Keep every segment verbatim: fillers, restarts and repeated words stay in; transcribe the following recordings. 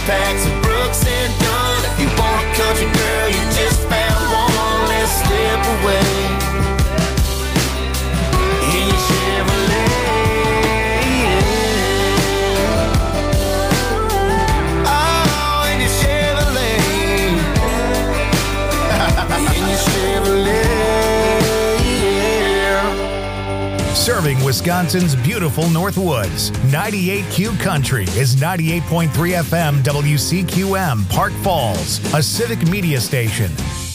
six-packs of Brooks and Dunn. If you want a country girl, you just found one less step away. In your Chevrolet. Oh, in your Chevrolet. In your Chevrolet, yeah. Serving Wisconsin's beautiful Northwoods, ninety-eight Q Country is ninety-eight point three F M W C Q M, Park Falls, a civic media station.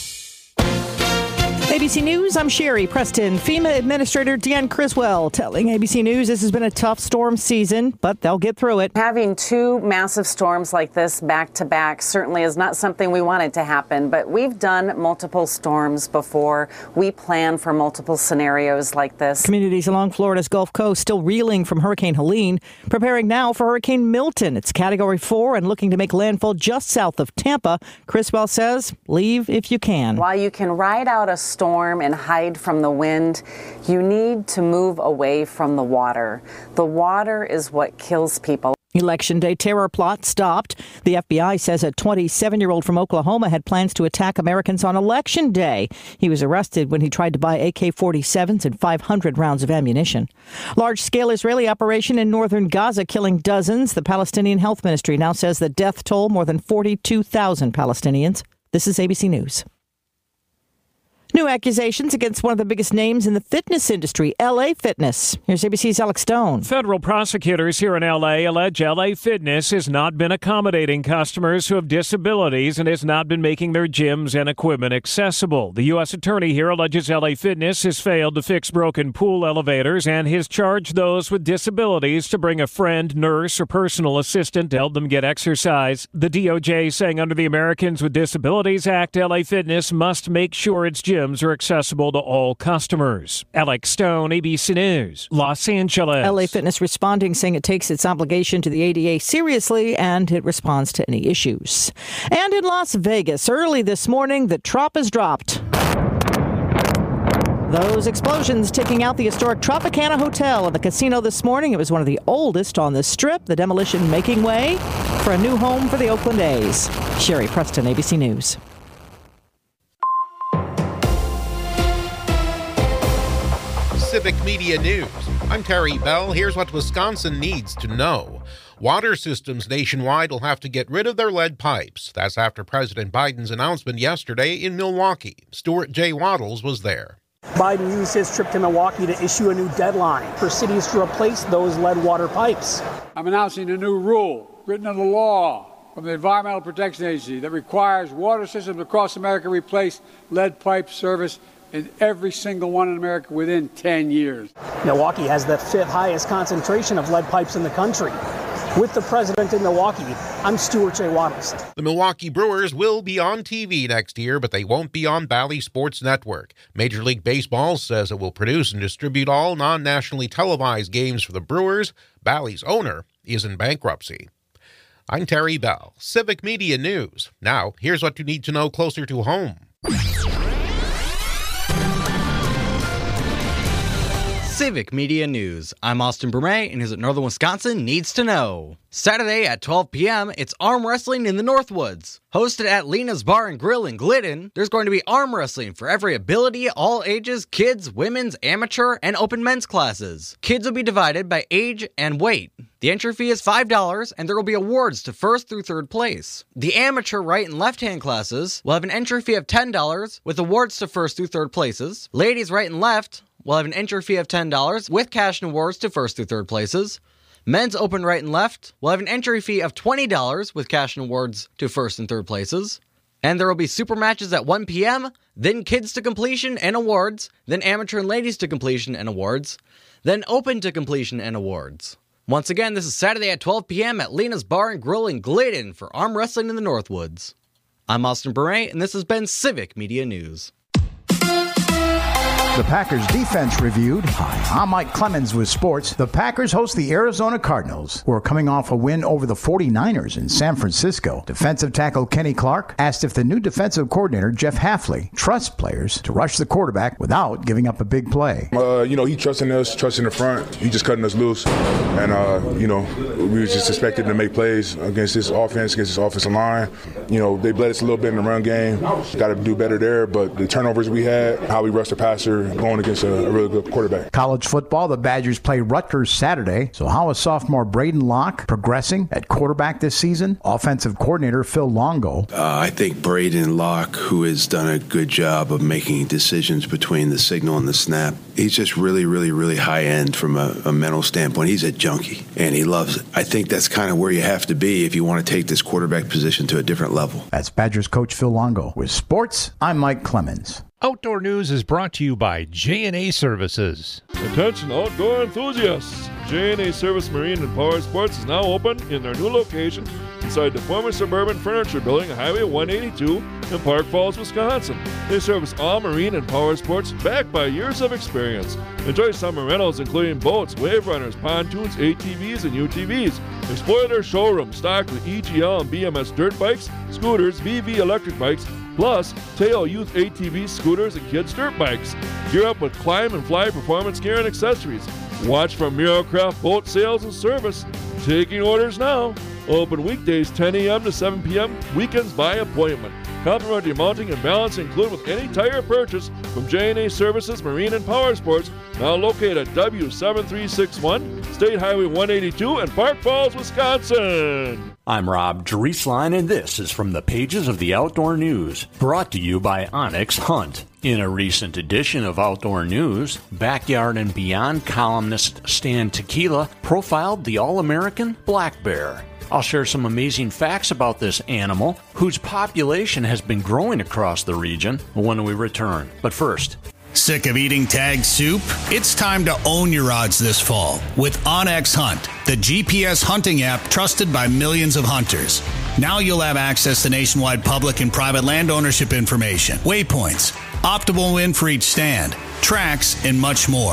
A B C News, I'm Sherry Preston. FEMA Administrator Deanne Criswell telling A B C News this has been a tough storm season, but they'll get through it. Having two massive storms like this back to back certainly is not something we wanted to happen, but we've done multiple storms before. We plan for multiple scenarios like this. Communities along Florida's Gulf Coast still reeling from Hurricane Helene, preparing now for Hurricane Milton. It's Category four and looking to make landfall just south of Tampa. Criswell says, leave if you can. While you can ride out a storm and hide from the wind, you need to move away from the water. The water is what kills people. Election day terror plot stopped. The F B I says a twenty-seven-year-old from Oklahoma had plans to attack Americans on Election Day. He was arrested when he tried to buy A K forty-sevens and five hundred rounds of ammunition. Large-scale Israeli operation in northern Gaza killing dozens. The Palestinian Health Ministry now says the death toll more than forty-two thousand Palestinians. This is A B C News. New accusations against one of the biggest names in the fitness industry, L A Fitness. Here's A B C's Alex Stone. Federal prosecutors here in L A allege L A Fitness has not been accommodating customers who have disabilities and has not been making their gyms and equipment accessible. The U S attorney here alleges L A Fitness has failed to fix broken pool elevators and has charged those with disabilities to bring a friend, nurse, or personal assistant to help them get exercise. The D O J saying under the Americans with Disabilities Act, L A Fitness must make sure its gyms are accessible to all customers. Alex Stone, A B C News, Los Angeles. L A Fitness responding, saying it takes its obligation to the A D A seriously and it responds to any issues. And in Las Vegas, early this morning, the Trop has dropped. Those explosions taking out the historic Tropicana Hotel and the casino this morning. It was one of the oldest on the Strip. The demolition making way for a new home for the Oakland A's. Sherry Preston, A B C News. Civic Media News. I'm Terry Bell. Here's what Wisconsin needs to know. Water systems nationwide will have to get rid of their lead pipes. That's after President Biden's announcement yesterday in Milwaukee. Stuart J. Waddles was there. Biden used his trip to Milwaukee to issue a new deadline for cities to replace those lead water pipes. I'm announcing a new rule written into law from the Environmental Protection Agency that requires water systems across America to replace lead pipe service in every single one in America within ten years. Milwaukee has the fifth highest concentration of lead pipes in the country. With the president in Milwaukee, I'm Stuart J. Waddles. The Milwaukee Brewers will be on T V next year, but they won't be on Bally Sports Network. Major League Baseball says it will produce and distribute all non-nationally televised games for the Brewers. Bally's owner is in bankruptcy. I'm Terry Bell, Civic Media News. Now, here's what you need to know closer to home. Civic Media News. I'm Austin Bermay, and here's what Northern Wisconsin needs to know. Saturday at twelve p.m., it's arm wrestling in the Northwoods. Hosted at Lena's Bar and Grill in Glidden, there's going to be arm wrestling for every ability, all ages, kids, women's, amateur, and open men's classes. Kids will be divided by age and weight. The entry fee is five dollars, and there will be awards to first through third place. The amateur right and left-hand classes will have an entry fee of ten dollars with awards to first through third places. Ladies right and left will have an entry fee of ten dollars with cash and awards to first through third places. Men's open right and left will have an entry fee of twenty dollars with cash and awards to first and third places. And there will be super matches at one p.m., then kids to completion and awards, then amateur and ladies to completion and awards, then open to completion and awards. Once again, this is Saturday at twelve p.m. at Lena's Bar and Grill in Glidden for arm wrestling in the Northwoods. I'm Austin Beret, and this has been Civic Media News. The Packers defense reviewed. Hi, I'm Mike Clemens with sports. The Packers host the Arizona Cardinals, who are coming off a win over the forty-niners in San Francisco. Defensive tackle Kenny Clark asked if the new defensive coordinator, Jeff Hafley, trusts players to rush the quarterback without giving up a big play. Uh, you know, he trusting us, trusting the front. He just cutting us loose. And, uh, you know, we was just expected to make plays against this offense, against this offensive line. You know, they bled us a little bit in the run game. Got to do better there. But the turnovers we had, how we rushed the passer, going against a, a really good quarterback. College football, the Badgers play Rutgers Saturday. So how is sophomore Braden Locke progressing at quarterback this season? Offensive coordinator Phil Longo. Uh, I think Braden Locke, who has done a good job of making decisions between the signal and the snap, he's just really, really, really high end from a, a mental standpoint. He's a junkie, and he loves it. I think that's kind of where you have to be if you want to take this quarterback position to a different level. That's Badgers coach Phil Longo. With sports, I'm Mike Clemens. Outdoor News is brought to you by J and A Services. Attention outdoor enthusiasts! J and A Service Marine and Power Sports is now open in their new location inside the former Suburban Furniture Building, Highway one eighty-two in Park Falls, Wisconsin. They service all marine and power sports backed by years of experience. Enjoy summer rentals including boats, wave runners, pontoons, A T Vs, and U T Vs. Explore their showroom stocked with E G L and B M S dirt bikes, scooters, V V electric bikes, plus Tail Youth A T Vs, scooters, and kids' dirt bikes. Gear up with Climb and Fly performance gear and accessories. Watch for Miracraft boat sales and service. Taking orders now. Open weekdays ten a.m. to seven p.m., weekends by appointment. Complimentary mounting and balance included with any tire purchase from J and A Services Marine and Power Sports, now located at W seven three six one, State Highway one eighty-two in Park Falls, Wisconsin. I'm Rob Drieslein, and this is from the pages of the Outdoor News, brought to you by Onyx Hunt. In a recent edition of Outdoor News, Backyard and Beyond columnist Stan Tequila profiled the all-American black bear. I'll share some amazing facts about this animal, whose population has been growing across the region, when we return. But first, sick of eating tag soup? It's time to own your odds this fall with OnX Hunt, the G P S hunting app trusted by millions of hunters. Now you'll have access to nationwide public and private land ownership information, waypoints, optimal win for each stand, tracks, and much more.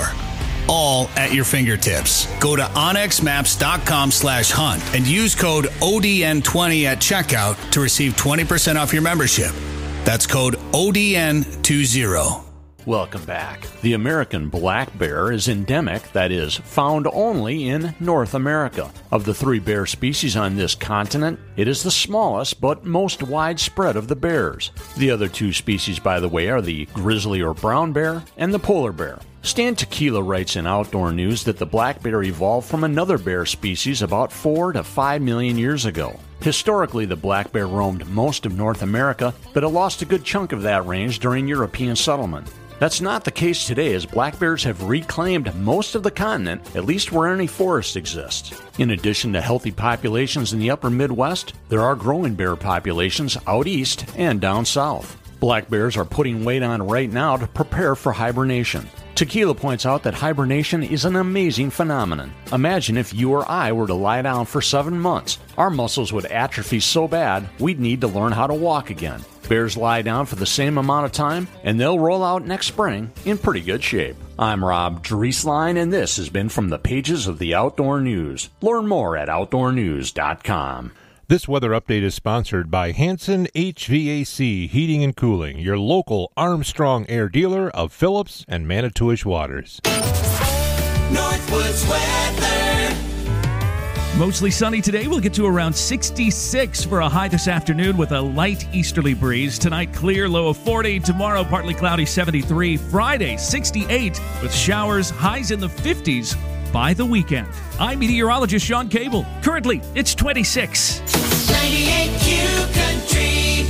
All at your fingertips. Go to onxmaps.com slash hunt and use code O D N twenty at checkout to receive twenty percent off your membership. That's code O D N twenty. Welcome back. The American black bear is endemic, that is, found only in North America. Of the three bear species on this continent, it is the smallest but most widespread of the bears. The other two species, by the way, are the grizzly or brown bear and the polar bear. Stan Tequila writes in Outdoor News that the black bear evolved from another bear species about four to five million years ago. Historically, the black bear roamed most of North America, but it lost a good chunk of that range during European settlement. That's not the case today, as black bears have reclaimed most of the continent, at least where any forest exists. In addition to healthy populations in the upper Midwest, there are growing bear populations out east and down south. Black bears are putting weight on right now to prepare for hibernation. Tequila points out that hibernation is an amazing phenomenon. Imagine if you or I were to lie down for seven months. Our muscles would atrophy so bad, we'd need to learn how to walk again. Bears lie down for the same amount of time, and they'll roll out next spring in pretty good shape. I'm Rob Drieslein, and this has been from the pages of the Outdoor News. Learn more at outdoor news dot com. This weather update is sponsored by Hanson H V A C Heating and Cooling, your local Armstrong Air dealer of Phillips and Manitowish Waters. Northwoods weather. Mostly sunny today. We'll get to around sixty-six for a high this afternoon with a light easterly breeze. Tonight, clear, low of forty. Tomorrow, partly cloudy, seventy-three. Friday, sixty-eight with showers, highs in the fifties by the weekend. I'm meteorologist Sean Cable. Currently, it's twenty-six. ninety-eight Q Country.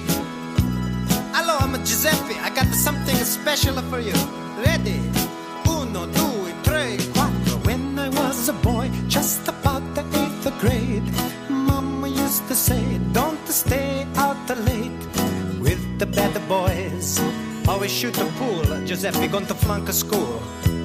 Hello, I'm Giuseppe. I got something special for you. Ready? Uno, due, tre, quattro. When I was a boy, just about the eighth grade, Mama used to say, don't stay out late with the bad boys. Always shoot the pool. Giuseppe going to flunk a school.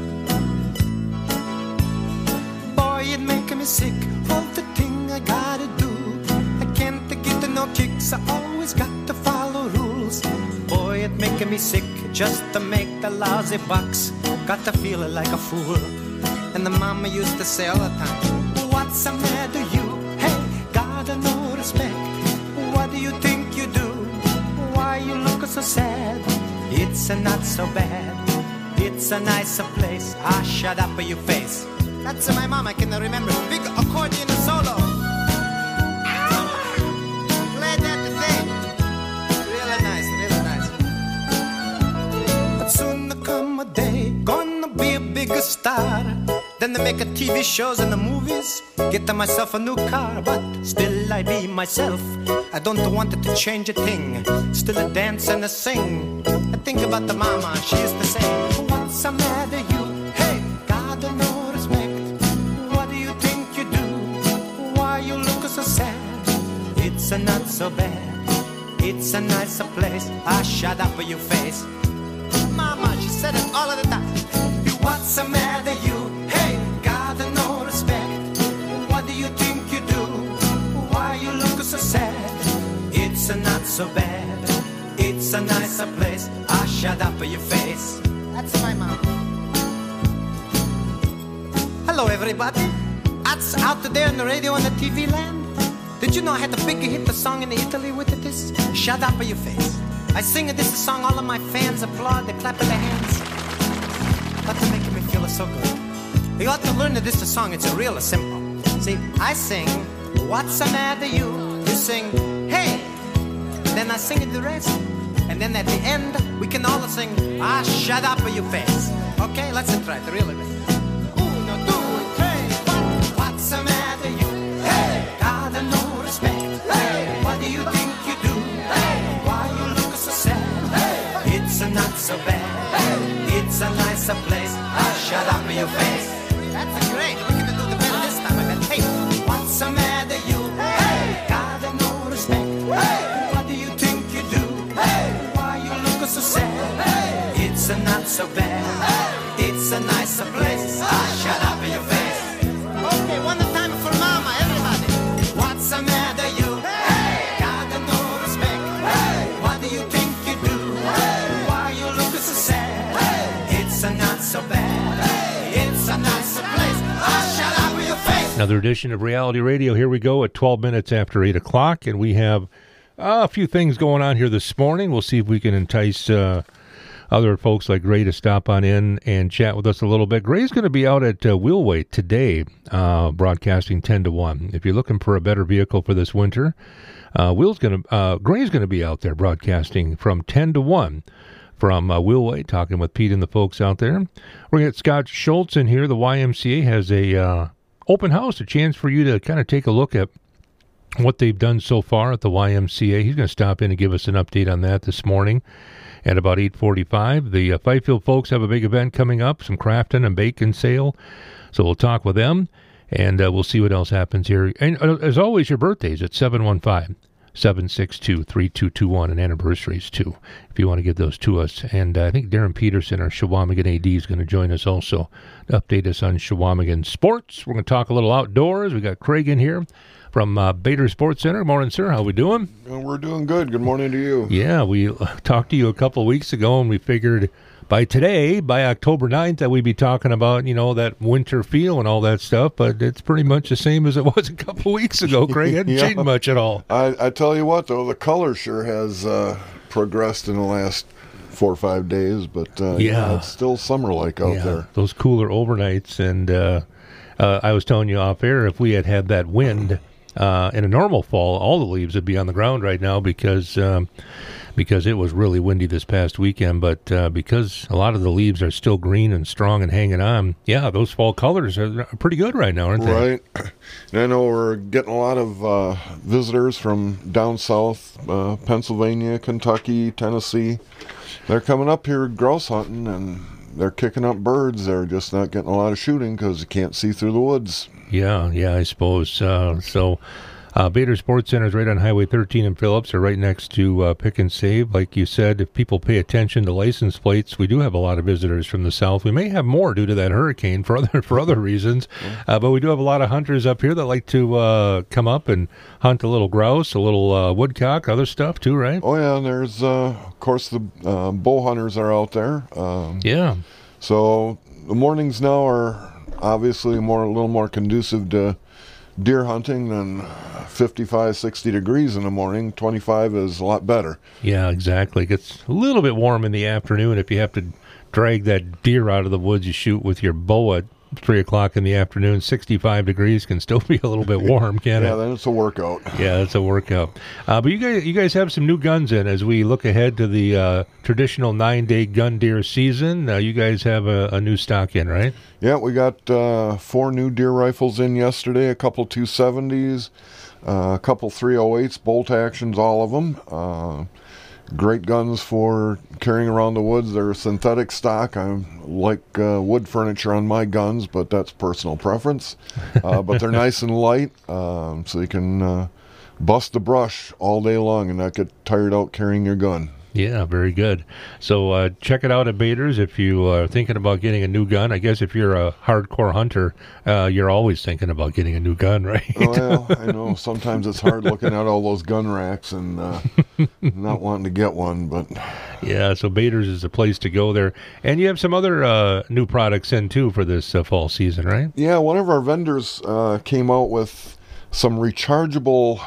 Boy, it make me sick. All the thing I gotta do. I can't get no kicks. I always got to follow rules. Boy, it making me sick just to make the lousy bucks. Got to feel like a fool. And the mama used to say all the time, what's the matter you? Hey, gotta no respect. What do you think you do? Why you look so sad? It's a not so bad. It's a nicer place. Ah, shut up your face. That's my mom, I can remember. Big accordion solo. Glad that the thing. Really nice, really nice. But soon there come a day, gonna be a bigger star. Then they make a T V shows and the movies. Get myself a new car, but still I be myself. I don't want it to change a thing. Still a dance and a sing. I think about the mama, she used to say, what's the matter you? Hey, God, no respect. What do you think you do? Why you look so sad? It's a not so bad. It's a nicer place. Ah, shut up your face. Mama, she said it all of the time. What's the matter you? Hey, God, no respect. What do you think you do? Why you look so sad? It's a not so bad. It's a nicer place. Ah, shut up your face. That's my mom. Hello, everybody. That's out there on the radio and the T V land. Did you know I had the big hit the song in Italy with it? This shut up your face. I sing this song, all of my fans applaud, they clap their hands. That's making me feel so good. You ought to learn that this song, it's real simple. See, I sing, what's the matter you? You sing, hey. Then I sing it the rest. And then at the end, we can all sing, ah, shut up your face. Okay, let's try it, really. Uno, due, tre, quattro. What's the matter you? Hey, God, no respect. Hey, what do you think you do? Hey, why you look so sad? Hey, it's not so bad. Hey, it's a nicer place. Ah, shut up your face. That's great. We can do the better this time. I bet. Hey, what's the matter you? Hey, God, no respect. Hey, what do you think you do? Hey, why you look so sad? Hey, it's a not so bad. Hey, it's a nicer place. Ah, shut up your face. Okay, one time for mama, everybody. What's the matter you? Hey, God, no respect. Hey, what do you think you do? Hey, why you look so sad? Hey, it's a not so bad. Hey, it's a nicer place. Ah, shut up your face. Another edition of Reality Radio. Here we go at twelve minutes after eight o'clock, and we have uh, a few things going on here this morning. We'll see if we can entice uh, other folks like Gray to stop on in and chat with us a little bit. Gray's going to be out at uh, Wheelweight today, uh, broadcasting ten to one. If you're looking for a better vehicle for this winter, uh, Will's going to, uh, Gray's going to be out there broadcasting from ten to one from uh, Wheelweight, talking with Pete and the folks out there. We're going to get Scott Schultz in here. The Y M C A has a uh, open house, a chance for you to kind of take a look at what they've done so far at the Y M C A. He's going to stop in and give us an update on that this morning at about eight forty-five. The uh, Fifield folks have a big event coming up, some crafting and baking sale. So we'll talk with them, and uh, we'll see what else happens here. And uh, as always, your birthdays at seven one five, seven six two, three two two one, and anniversaries too, if you want to give those to us. And uh, I think Darren Peterson, our Shawamigan A D, is going to join us also to update us on Shawamigan sports. We're going to talk a little outdoors. We got Craig in here from uh, Bader Sports Center. Morning, sir. How we doing? We're doing good. Good morning to you. Yeah, we talked to you a couple of weeks ago, and we figured by today, by October ninth, that we'd be talking about, you know, that winter feel and all that stuff, but it's pretty much the same as it was a couple of weeks ago, Craig. It hasn't yeah. changed much at all. I, I tell you what, though, the color sure has uh, progressed in the last four or five days, but uh, yeah. yeah, it's still summer-like out yeah, there. Those cooler overnights, and uh, uh, I was telling you off air, if we had had that wind uh, in a normal fall, all the leaves would be on the ground right now because um, because it was really windy this past weekend. But uh, because a lot of the leaves are still green and strong and hanging on, yeah, those fall colors are pretty good right now, aren't they? Right. And I know we're getting a lot of uh, visitors from down south, uh, Pennsylvania, Kentucky, Tennessee. They're coming up here grouse hunting, and they're kicking up birds. They're just not getting a lot of shooting because you can't see through the woods. Yeah, yeah, I suppose. Uh, so Uh, Bader Sports Center is right on Highway thirteen in Phillips. They're right next to uh, Pick and Save. Like you said, if people pay attention to license plates, we do have a lot of visitors from the south. We may have more due to that hurricane for other for other reasons, uh, but we do have a lot of hunters up here that like to uh, come up and hunt a little grouse, a little uh, woodcock, other stuff too, right? Oh yeah, and there's uh, of course the uh, bow hunters are out there. Um, yeah. So the mornings now are obviously more a little more conducive to deer hunting than fifty-five, sixty degrees in the morning. twenty-five is a lot better. Yeah, exactly. It gets a little bit warm in the afternoon. If you have to drag that deer out of the woods you shoot with your bow at three o'clock in the afternoon, sixty-five degrees can still be a little bit warm, can't yeah, it? Yeah, then it's a workout. Yeah, it's a workout. Uh, but you guys, you guys have some new guns in as we look ahead to the uh, traditional nine-day gun deer season. Uh, you guys have a, a new stock in, right? Yeah, we got uh, four new deer rifles in yesterday, a couple two seventies, uh, a couple three oh eights, bolt actions, all of them. Uh, great guns for carrying around the woods. They're synthetic stock. I like uh, wood furniture on my guns, but that's personal preference. Uh, but they're nice and light, um, so you can uh, bust the brush all day long and not get tired out carrying your gun. Yeah, very good. So uh, check it out at Bader's if you are thinking about getting a new gun. I guess if you're a hardcore hunter, uh, you're always thinking about getting a new gun, right? Well, I know. Sometimes it's hard looking at all those gun racks and uh, not wanting to get one, but... Yeah, so Bader's is the place to go there. And you have some other uh, new products in, too, for this uh, fall season, right? Yeah, one of our vendors uh, came out with some rechargeable...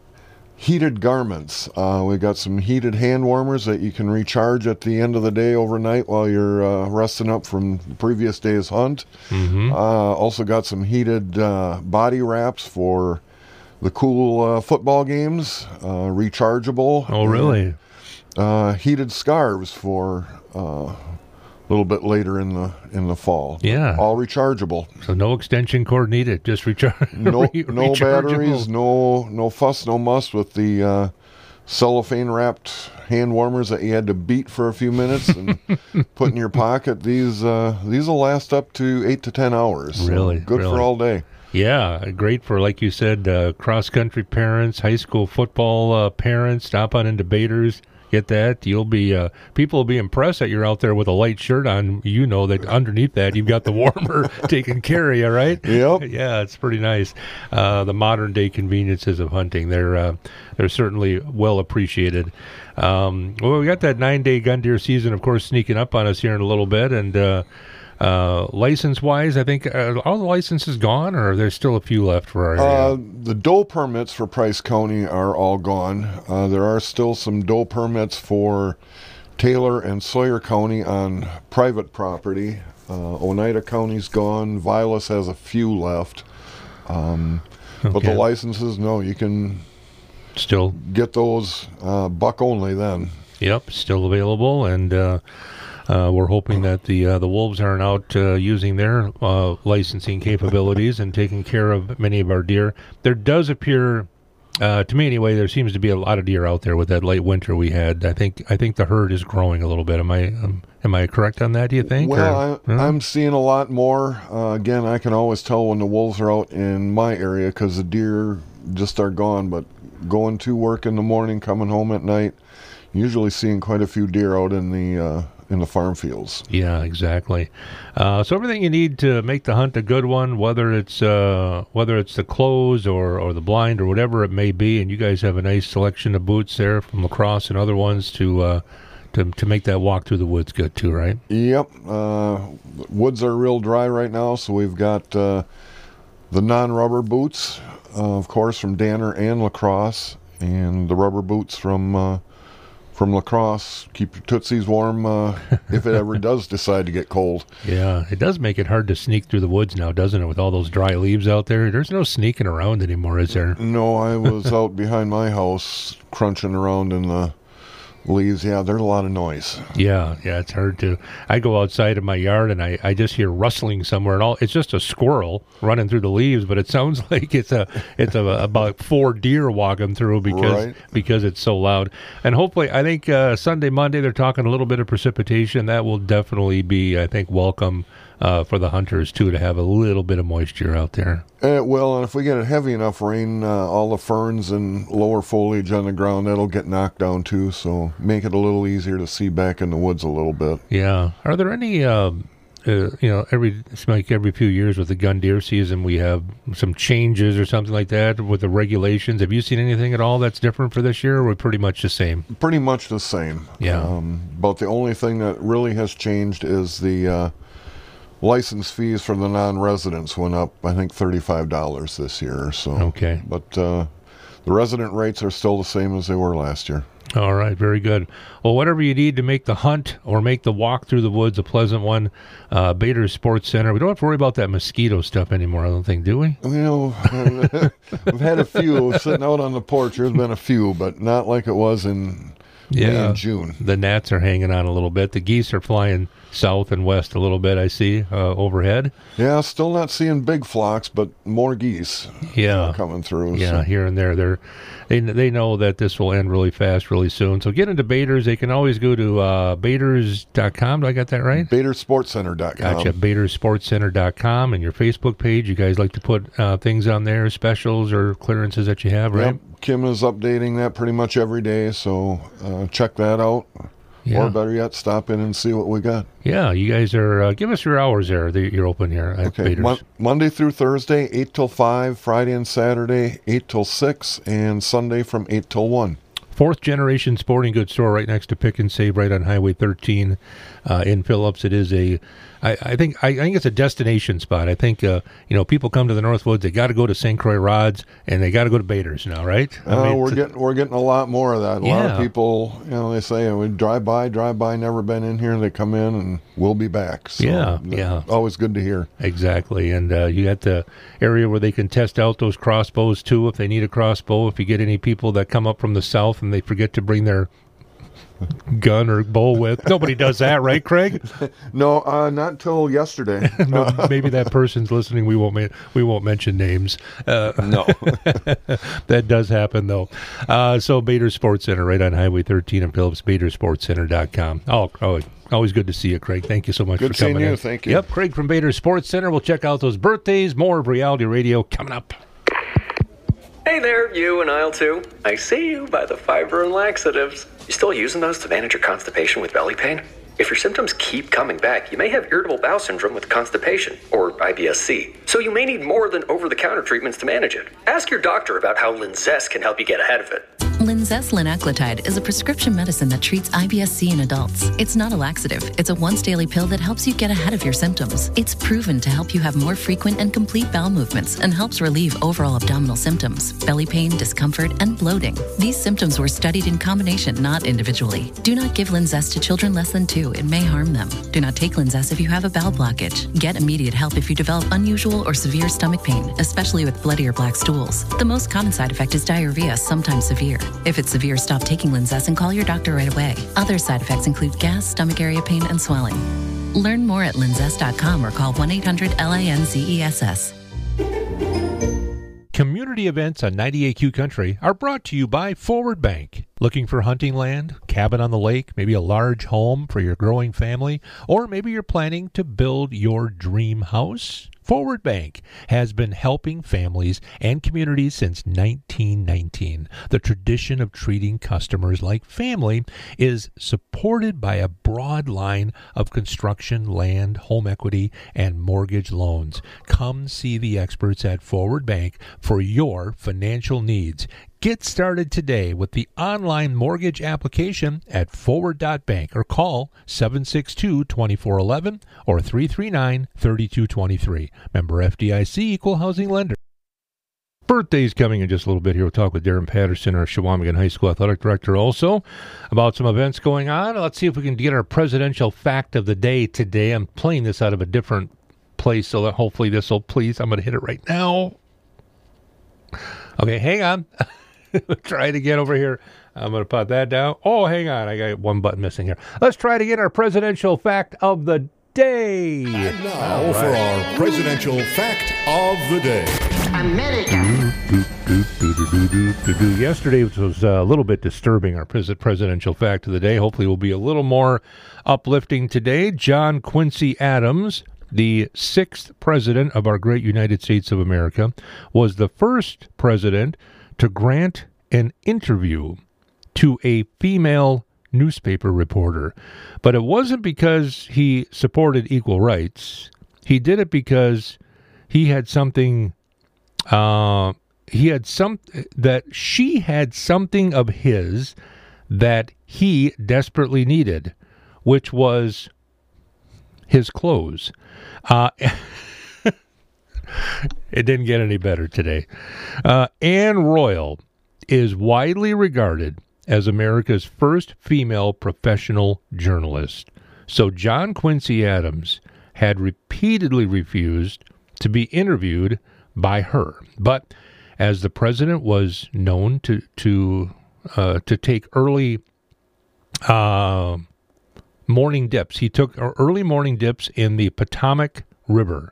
heated garments. Uh, we got some heated hand warmers that you can recharge at the end of the day overnight while you're uh, resting up from the previous day's hunt. Mm-hmm. Uh, also got some heated uh, body wraps for the cool uh, football games, uh, rechargeable. Oh, really? And, uh, heated scarves for uh, a little bit later in the in the fall. Yeah. All rechargeable. So no extension cord needed, just recharge. No, re- no batteries, no no fuss, no muss with the uh, cellophane wrapped hand warmers that you had to beat for a few minutes and put in your pocket. These uh, these will last up to eight to ten hours. So really, good really. for all day. Yeah, great for, like you said, uh, cross country parents, high school football uh, parents. Stop on into Bader's. Get that. You'll be uh, people will be impressed that you're out there with a light shirt on. You know that underneath that you've got the warmer taking care of you, right? Yep. Yeah, it's pretty nice. Uh, the modern day conveniences of hunting, they're uh, they're certainly well appreciated. Um, well, we got that nine day gun deer season, of course, sneaking up on us here in a little bit, and. Uh, Uh, license-wise, I think uh, all the licenses gone, or there's still a few left for our area? Uh, the doe permits for Price County are all gone. Uh, there are still some doe permits for Taylor and Sawyer County on private property. Uh, Oneida County's gone. Vilas has a few left. Um, okay. But the licenses, no, you can still get those uh, buck only then. Yep, still available, and uh, uh, we're hoping that the uh, the wolves aren't out uh, using their uh, licensing capabilities and taking care of many of our deer. There does appear, uh, to me anyway, there seems to be a lot of deer out there with that late winter we had. I think I think the herd is growing a little bit. Am I um, am I correct on that? Do you think? Well, or, I, I'm seeing a lot more. Uh, again, I can always tell when the wolves are out in my area because the deer just are gone. But going to work in the morning, coming home at night, usually seeing quite a few deer out in the uh, in the farm fields. Yeah, exactly. Uh, so everything you need to make the hunt a good one, whether it's uh, whether it's the clothes or, or the blind or whatever it may be, and you guys have a nice selection of boots there from Lacrosse and other ones to uh, to to make that walk through the woods good too, right? Yep. Uh, woods are real dry right now, so we've got uh, the non-rubber boots, uh, of course, from Danner and Lacrosse, and the rubber boots from. Uh, From Lacrosse, keep your tootsies warm uh, if it ever does decide to get cold. Yeah, it does make it hard to sneak through the woods now, doesn't it, with all those dry leaves out there? There's no sneaking around anymore, is there? No, I was out behind my house crunching around in the leaves. Yeah, there's a lot of noise. Yeah, yeah, it's hard to... I go outside of my yard and I, I just hear rustling somewhere and all. It's just a squirrel running through the leaves, but it sounds like it's a it's a, about four deer walking through because right. because it's so loud. And hopefully, I think uh, Sunday, Monday, they're talking a little bit of precipitation. That will definitely be, I think, welcome uh, for the hunters, too, to have a little bit of moisture out there. It will, and if we get a heavy enough rain, uh, all the ferns and lower foliage on the ground, that'll get knocked down, too, so make it a little easier to see back in the woods a little bit. Yeah. Are there any... Uh, Uh, you know, every it's like every few years with the gun deer season, we have some changes or something like that with the regulations. Have you seen anything at all that's different for this year, or we're pretty much the same? Pretty much the same. Yeah. Um, but the only thing that really has changed is the uh, license fees for the non-residents went up, I think, thirty-five dollars this year or so. Okay. But uh, the resident rates are still the same as they were last year. All right, very good. Well, whatever you need to make the hunt or make the walk through the woods a pleasant one, uh, Bader Sports Center. We don't have to worry about that mosquito stuff anymore, I don't think, do we? You know, we've had a few sitting out on the porch. There's been a few, but not like it was in Yeah, May and June. The gnats are hanging on a little bit. The geese are flying south and west a little bit, I see, uh, overhead. Yeah, still not seeing big flocks, but more geese yeah. coming through. Yeah, so. here and there. They're, they they know that this will end really fast, really soon. So get into Baders. They can always go to uh, baders dot com. Do I got that right? Bader Sports Center dot com. Gotcha. Bader Sports Center dot com and your Facebook page. You guys like to put uh, things on there, specials or clearances that you have, right? Yep. Kim is updating that pretty much every day, so uh, check that out. Yeah. Or better yet, stop in and see what we got. Yeah, you guys are, uh, give us your hours there that you're open here at Okay, Baders. Mon- Monday through Thursday, eight till five, Friday and Saturday, eight till six, and Sunday from eight till one. Fourth generation sporting goods store right next to Pick and Save, right on Highway thirteen uh, in Phillips. It is a, I, I think, I, I think it's a destination spot. I think, uh, you know, people come to the Northwoods, they got to go to Saint Croix Rods, and they got to go to Baders now, right? I Uh, mean, we're t- getting we're getting a lot more of that. A lot Yeah. of people, you know, they say, we drive by, drive by, never been in here. They come in and we'll be back. So, Yeah, yeah. Always good to hear. Exactly, and uh, you got the area where they can test out those crossbows too if they need a crossbow. If you get any people that come up from the south and they forget to bring their gun or bow with, nobody does that, right, Craig? No, uh, not until yesterday. No, maybe that person's listening. We won't. Ma- we won't mention names. Uh, no, that does happen though. Uh, so Bader Sports Center, right on Highway thirteen in Phillips. Bader Sports Center dot com. Oh, oh. Always good to see you, Craig. Thank you so much Good for coming seeing you. in. Thank you. Yep, Craig from Bader Sports Center. We'll check out those birthdays. More of Reality Radio coming up. Hey there, you and aisle two. I see you by the fiber and laxatives. You still using those to manage your constipation with belly pain? If your symptoms keep coming back, you may have irritable bowel syndrome with constipation, or I B S C. So you may need more than over-the-counter treatments to manage it. Ask your doctor about how Linzess can help you get ahead of it. Linzess linaclotide is a prescription medicine that treats I B S C in adults. It's not a laxative. It's a once-daily pill that helps you get ahead of your symptoms. It's proven to help you have more frequent and complete bowel movements and helps relieve overall abdominal symptoms, belly pain, discomfort, and bloating. These symptoms were studied in combination, not individually. Do not give Linzess to children less than two. It may harm them. Do not take Linzess if you have a bowel blockage. Get immediate help if you develop unusual or severe stomach pain, especially with bloody or black stools. The most common side effect is diarrhea, sometimes severe. If it's severe, stop taking Linzess and call your doctor right away. Other side effects include gas, stomach area pain, and swelling. Learn more at linzess dot com or call one eight hundred L I N Z E S S. Community events on ninety-eight Q Country are brought to you by Forward Bank. Looking for hunting land, cabin on the lake, maybe a large home for your growing family, or maybe you're planning to build your dream house? Forward Bank has been helping families and communities since nineteen nineteen. The tradition of treating customers like family is supported by a broad line of construction, land, home equity, and mortgage loans. Come see the experts at Forward Bank for your financial needs. Get started today with the online mortgage application at forward dot bank or call seven six two, two four one one or three three nine, three two two three. Member F D I C, Equal Housing Lender. Birthday's coming in just a little bit here. We'll talk with Darren Patterson, our Shawamigan High School Athletic Director, also about some events going on. Let's see if we can get our presidential fact of the day today. I'm playing this out of a different place, so that hopefully this will please. I'm going to hit it right now. Okay, hang on. Try it again over here. I'm going to put that down. Oh, hang on. I got one button missing here. Let's try it again. Our presidential fact of the day. And now right. for our presidential fact of the day. America. Do, do, do, do, do, do, do, do. Yesterday was a little bit disturbing, our presidential fact of the day. Hopefully it will be a little more uplifting today. John Quincy Adams the sixth president of our great United States of America, was the first president to grant an interview to a female newspaper reporter. But it wasn't because he supported equal rights. He did it because he had something, uh, he had some, that she had something of his that he desperately needed, which was his clothes. Uh, it didn't get any better today. Uh, Anne Royal is widely regarded as America's first female professional journalist. So John Quincy Adams had repeatedly refused to be interviewed by her. But as the president was known to to uh, to take early uh, morning dips, he took early morning dips in the Potomac River.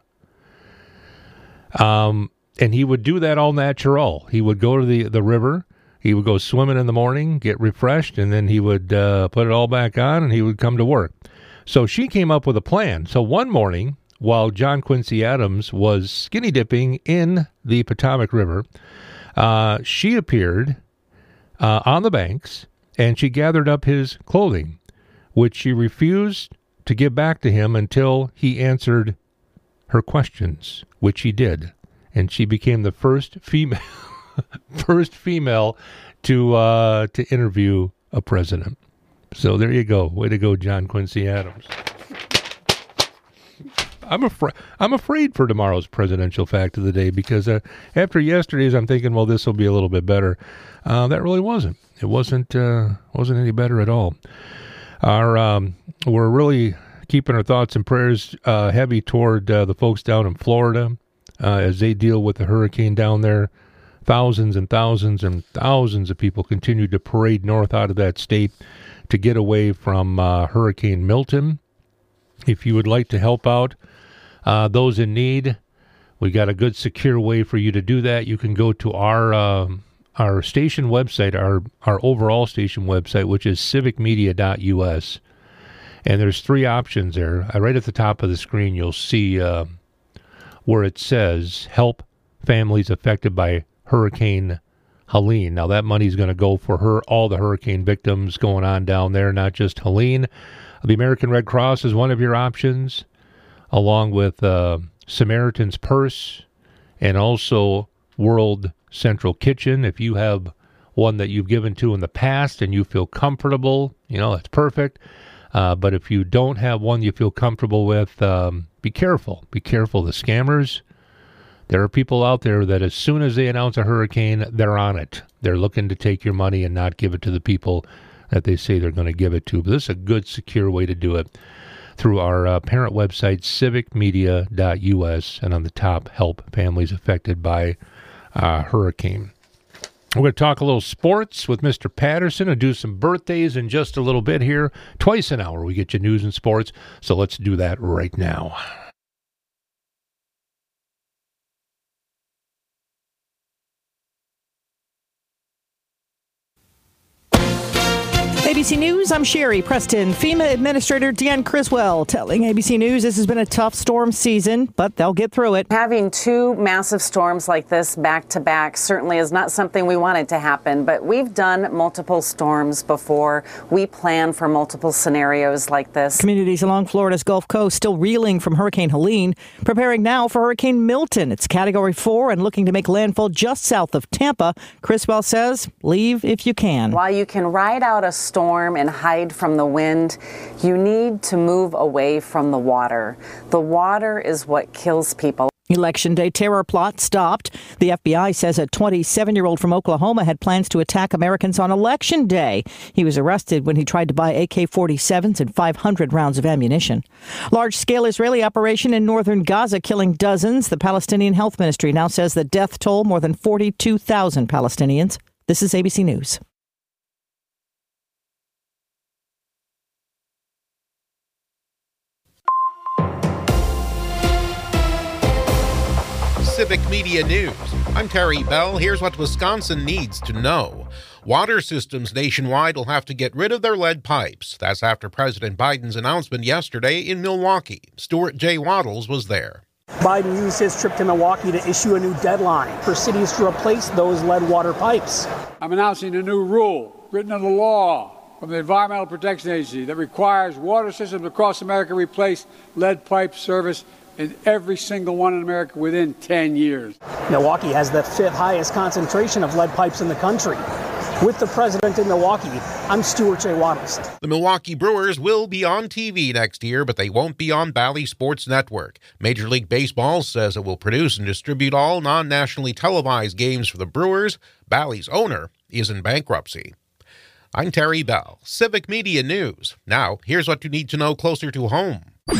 Um, and he would do that all natural. He would go to the, the river. He would go swimming in the morning, get refreshed, and then he would uh, put it all back on, and he would come to work. So she came up with a plan. So one morning, while John Quincy Adams was skinny dipping in the Potomac River, uh, she appeared uh, on the banks, and she gathered up his clothing, which she refused to give back to him until he answered her questions, which he did. And she became the first female first female to uh, to interview a president. So there you go. Way to go, John Quincy Adams. I'm afraid I'm afraid for tomorrow's presidential fact of the day, because uh, after yesterday's, I'm thinking, well, this will be a little bit better. Uh, that really wasn't. It wasn't uh, wasn't any better at all. Our um, we're really keeping our thoughts and prayers uh, heavy toward uh, the folks down in Florida uh, as they deal with the hurricane down there. Thousands and thousands and thousands of people continue to parade north out of that state to get away from uh, Hurricane Milton. If you would like to help out uh, those in need, we got a good, secure way for you to do that. You can go to our uh, our station website, our our overall station website, which is civic media dot U S. And there's three options there. Uh, right at the top of the screen, you'll see uh, where it says "Help Families Affected by Hurricane Helene." Now, that money's going to go for her, all the hurricane victims going on down there, not just Helene. The American Red Cross is one of your options, along with uh, Samaritan's Purse and also World Central Kitchen. If you have one that you've given to in the past and you feel comfortable, you know, that's perfect. Uh, but if you don't have one you feel comfortable with, um, be careful. Be careful. The scammers, there are people out there that as soon as they announce a hurricane, they're on it. They're looking to take your money and not give it to the people that they say they're going to give it to. But this is a good, secure way to do it through our uh, parent website, civic media dot U S, and on the top, help families affected by uh, hurricane. We're going to talk a little sports with Mister Patterson and do some birthdays in just a little bit here. Twice an hour we get you news and sports, so let's do that right now. A B C News, I'm Sherry Preston. FEMA Administrator Deanne Criswell telling A B C News this has been a tough storm season, but they'll get through it. Having two massive storms like this back to back certainly is not something we wanted to happen, but we've done multiple storms before. We plan for multiple scenarios like this. Communities along Florida's Gulf Coast still reeling from Hurricane Helene, preparing now for Hurricane Milton. It's Category four and looking to make landfall just south of Tampa. Criswell says, leave if you can. While you can ride out a storm and hide from the wind, you need to move away from the water. The water is what kills people. Election day terror plot stopped. The F B I says a twenty-seven-year-old from Oklahoma had plans to attack Americans on Election Day. He was arrested when he tried to buy A K forty-sevens and five hundred rounds of ammunition. Large-scale Israeli operation in northern Gaza killing dozens. The Palestinian Health Ministry now says the death toll more than forty-two thousand Palestinians. This is A B C News. Civic Media News. I'm Terry Bell. Here's what Wisconsin needs to know. Water systems nationwide will have to get rid of their lead pipes. That's after President Biden's announcement yesterday in Milwaukee. Stuart J. Waddles was there. Biden used his trip to Milwaukee to issue a new deadline for cities to replace those lead water pipes. I'm announcing a new rule written into law from the Environmental Protection Agency that requires water systems across America replace lead pipe service in every single one in America within ten years. Milwaukee has the fifth highest concentration of lead pipes in the country. With the president in Milwaukee, I'm Stuart J. Waddles. The Milwaukee Brewers will be on T V next year, but they won't be on Bally Sports Network. Major League Baseball says it will produce and distribute all non-nationally televised games for the Brewers. Bally's owner is in bankruptcy. I'm Terry Bell, Civic Media News. Now, here's what you need to know closer to home.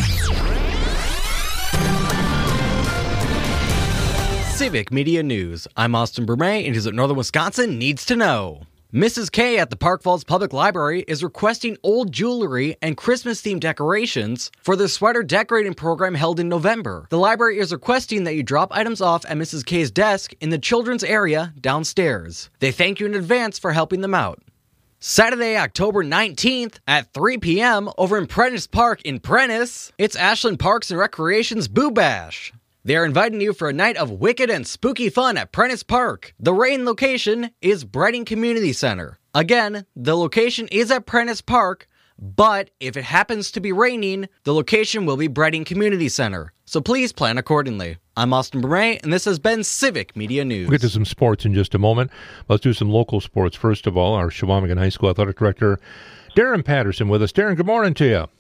Civic Media News. I'm Austin Berme, and here's what Northern Wisconsin needs to know. Missus K at the Park Falls Public Library is requesting old jewelry and Christmas-themed decorations for their sweater decorating program held in November. The library is requesting that you drop items off at Missus K's desk in the children's area downstairs. They thank you in advance for helping them out. Saturday, October nineteenth at three p.m. over in Prentice Park in Prentice, it's Ashland Parks and Recreation's Boo Bash. They are inviting you for a night of wicked and spooky fun at Prentice Park. The rain location is Breding Community Center. Again, the location is at Prentice Park, but if it happens to be raining, the location will be Breding Community Center. So please plan accordingly. I'm Austin Berme, and this has been Civic Media News. We'll get to some sports in just a moment. Let's do some local sports. First of all, our Shawamigan High School Athletic Director, Darren Patterson, with us. Darren, good morning to you.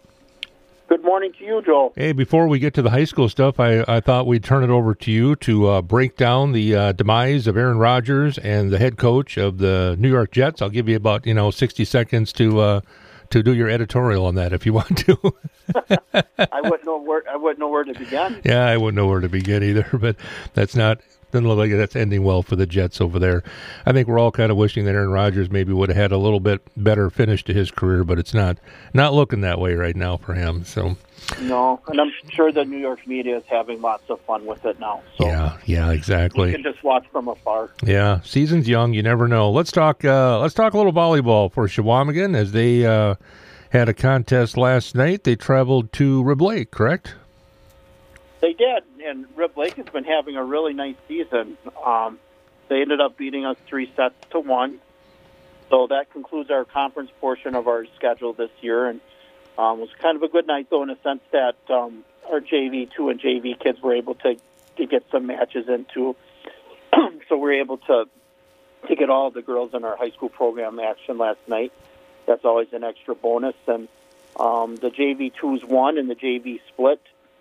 Good morning to you, Joel. Hey, before we get to the high school stuff, I, I thought we'd turn it over to you to uh, break down the uh, demise of Aaron Rodgers and the head coach of the New York Jets. I'll give you about, you know, sixty seconds to uh, to do your editorial on that if you want to. I wouldn't know where I wouldn't know where to begin. Yeah, I wouldn't know where to begin either, but that's not doesn't look like that's ending well for the Jets over there. I think we're all kind of wishing that Aaron Rodgers maybe would have had a little bit better finish to his career, but it's not not looking that way right now for him. So no, and I'm sure the New York media is having lots of fun with it now. So yeah, yeah, exactly. You can just watch from afar. Yeah, season's young. You never know. Let's talk. Uh, let's talk a little volleyball for Shawamigan as they uh, had a contest last night. They traveled to Rib Lake, correct? They did, and Rib Lake has been having a really nice season. Um, they ended up beating us three sets to one. So that concludes our conference portion of our schedule this year, and um, it was kind of a good night, though, in a sense that um, our J V two and J V kids were able to, to get some matches into. So we were able to to get all of the girls in our high school program action last night. That's always an extra bonus. And um, the J V twos won and the J V split.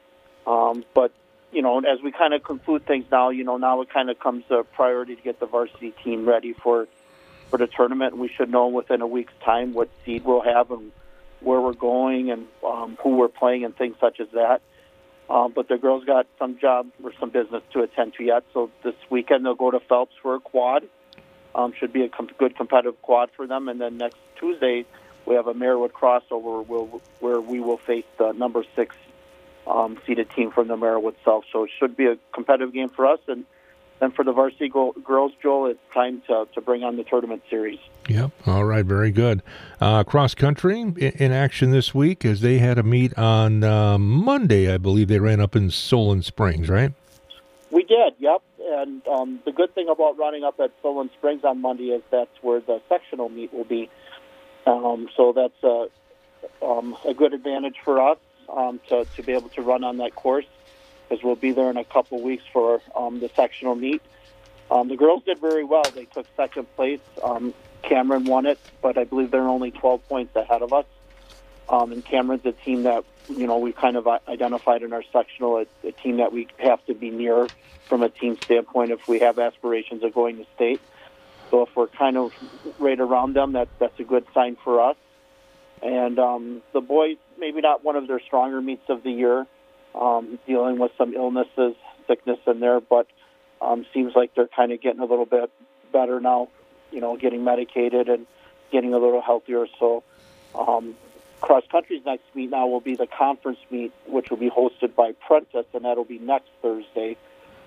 Um, but, you know, as we kind of conclude things now, you know, now it kind of comes a priority to get the varsity team ready for, for the tournament. And we should know within a week's time what seed we'll have and where we're going and um, who we're playing and things such as that. Um, but the girls got some job or some business to attend to yet. So this weekend they'll go to Phelps for a quad. Um, should be a com- good competitive quad for them. And then next Tuesday we have a Marywood crossover where, where we will face the number six um, seeded team from the Marywood South. So it should be a competitive game for us. And then for the varsity go- girls, Joel, it's time to, to bring on the tournament series. Yep. All right. Very good. Uh, cross country in, in action this week as they had a meet on uh, Monday. I believe they ran up in Solon Springs, right? We did. Yep. And um, the good thing about running up at Solon Springs on Monday is that's where the sectional meet will be. Um, so that's a, um, a good advantage for us um, to, to be able to run on that course because we'll be there in a couple weeks for um, the sectional meet. Um, the girls did very well. They took second place. Um, Cameron won it, but I believe they're only twelve points ahead of us. Um, and Cameron's a team that, you know, we've kind of identified in our sectional, a, a team that we have to be near from a team standpoint if we have aspirations of going to state. So if we're kind of right around them, that, that's a good sign for us. And um, the boys, maybe not one of their stronger meets of the year, um, dealing with some illnesses, sickness in there, but um, seems like they're kind of getting a little bit better now, you know, getting medicated and getting a little healthier. So um, cross country's next meet now will be the conference meet, which will be hosted by Prentice, and that'll be next Thursday. Um,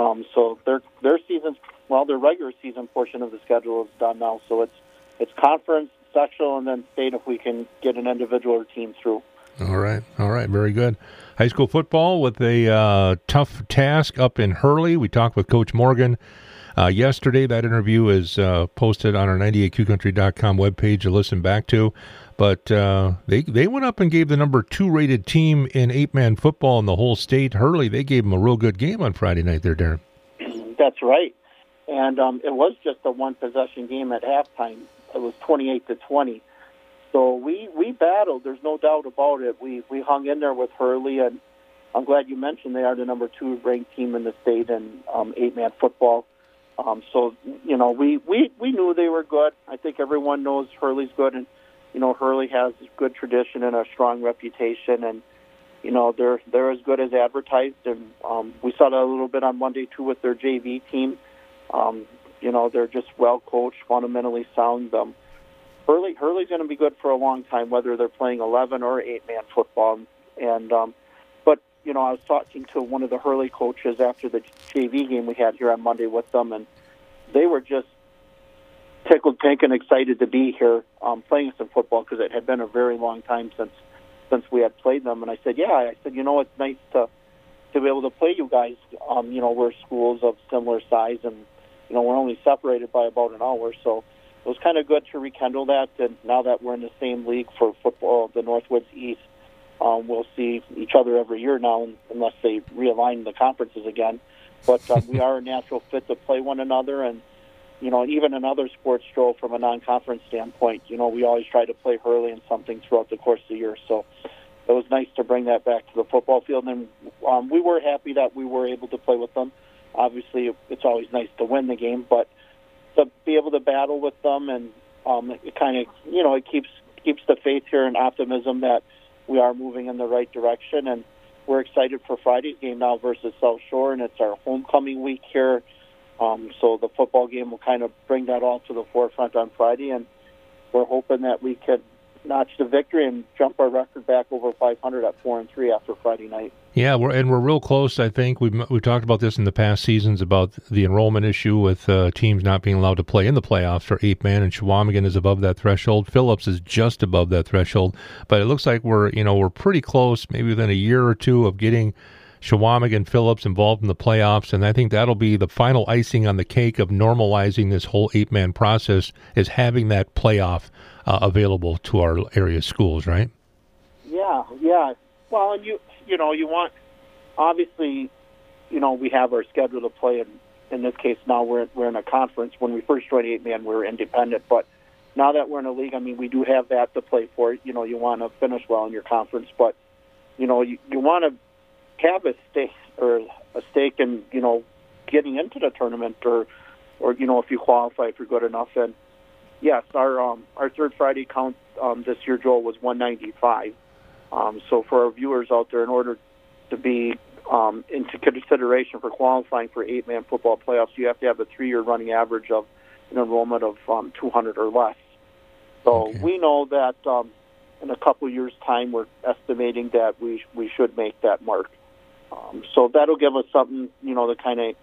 Um, so their their season, well, their regular season portion of the schedule is done now. So it's it's conference, sectional, and then state if we can get an individual or team through. All right, all right, very good. High school football with a uh, tough task up in Hurley. We talked with Coach Morgan uh, yesterday. That interview is uh, posted on our ninety-eight Q country dot com webpage to listen back to. But uh, they they went up and gave the number two rated team in eight-man football in the whole state, Hurley, they gave them a real good game on Friday night there, Darren. That's right. And um, it was just a one-possession game at halftime. It was twenty-eight to twenty. So we, we battled. There's no doubt about it. We we hung in there with Hurley, and I'm glad you mentioned they are the number two ranked team in the state in um, eight-man football. Um, so, you know, we, we, we knew they were good. I think everyone knows Hurley's good, and you know, Hurley has a good tradition and a strong reputation, and you know they're they're as good as advertised. And um, we saw that a little bit on Monday too with their J V team. Um, you know, they're just well coached, fundamentally sound. Um, Hurley Hurley's going to be good for a long time, whether they're playing eleven or eight man football. And um, but you know, I was talking to one of the Hurley coaches after the J V game we had here on Monday with them, and they were just tickled pink and excited to be here um, playing some football because it had been a very long time since since we had played them. And I said, yeah, I said, you know, it's nice to to be able to play you guys. Um, you know, we're schools of similar size, and you know, we're only separated by about an hour, so it was kind of good to rekindle that. And now that we're in the same league for football, the Northwoods East, um, we'll see each other every year now, unless they realign the conferences again. But uh, we are a natural fit to play one another, and you know, even another sports stroll from a non-conference standpoint, you know, we always try to play Hurley in something throughout the course of the year. So it was nice to bring that back to the football field. And um, we were happy that we were able to play with them. Obviously, it's always nice to win the game, but to be able to battle with them, and um, it kind of, you know, it keeps keeps the faith here and optimism that we are moving in the right direction. And we're excited for Friday's game now versus South Shore, and it's our homecoming week here. Um, so the football game will kind of bring that all to the forefront on Friday, and we're hoping that we could notch the victory and jump our record back over five hundred at four and three after Friday night. Yeah, we're and we're real close. I think we we talked about this in the past seasons about the enrollment issue with uh, teams not being allowed to play in the playoffs for eight man, and Chequamegon is above that threshold. Phillips is just above that threshold, but it looks like we're you know we're pretty close, maybe within a year or two of getting Chequamegon, Phillips involved in the playoffs, and I think that'll be the final icing on the cake of normalizing this whole eight-man process, is having that playoff uh, available to our area schools, right? Yeah, yeah. Well, and you you know, you want, obviously, you know, we have our schedule to play, and in this case now we're, we're in a conference. When we first joined eight-man, we were independent, but now that we're in a league, I mean, we do have that to play for. You know, you want to finish well in your conference, but, you know, you, you want to have a stake or a stake in, you know, getting into the tournament, or, or you know, if you qualify, if you're good enough. And yes, our um, our third Friday count um, this year, Joel, was one ninety-five. Um, so for our viewers out there, in order to be um, into consideration for qualifying for eight-man football playoffs, you have to have a three-year running average of an enrollment of um, two hundred or less. So okay. We know that um, in a couple years' time, we're estimating that we we should make that mark. Um, so that'll give us something, you know, to kind of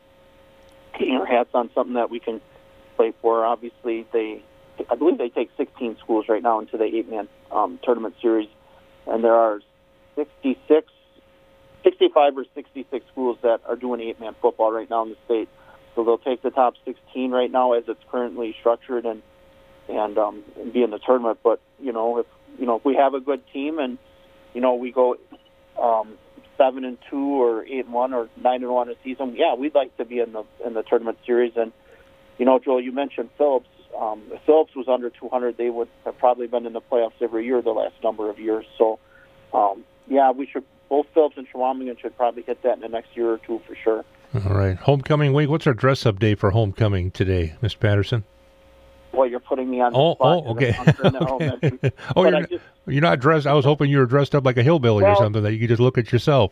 hang our hats on, something that we can play for. Obviously, they, I believe they take sixteen schools right now into the eight-man um, tournament series, and there are sixty-six, sixty-five or sixty-six schools that are doing eight-man football right now in the state. So they'll take the top sixteen right now as it's currently structured, and and, um, and be in the tournament. But you know, if you know if we have a good team, and you know we go Um, seven and two or eight and one or nine and one a season, yeah, we'd like to be in the in the tournament series. And you know, Joel, you mentioned Phillips. Um, if Phillips was under two hundred, they would have probably been in the playoffs every year the last number of years. So, um, yeah, we should both Phillips and Chequamegon should probably hit that in the next year or two for sure. All right, homecoming week. What's our dress-up day for homecoming today, Mister Patterson? Well, you're putting me on the oh, spot. Oh, okay. okay. oh, you're, just, you're not dressed. I was hoping you were dressed up like a hillbilly well, or something that you could just look at yourself.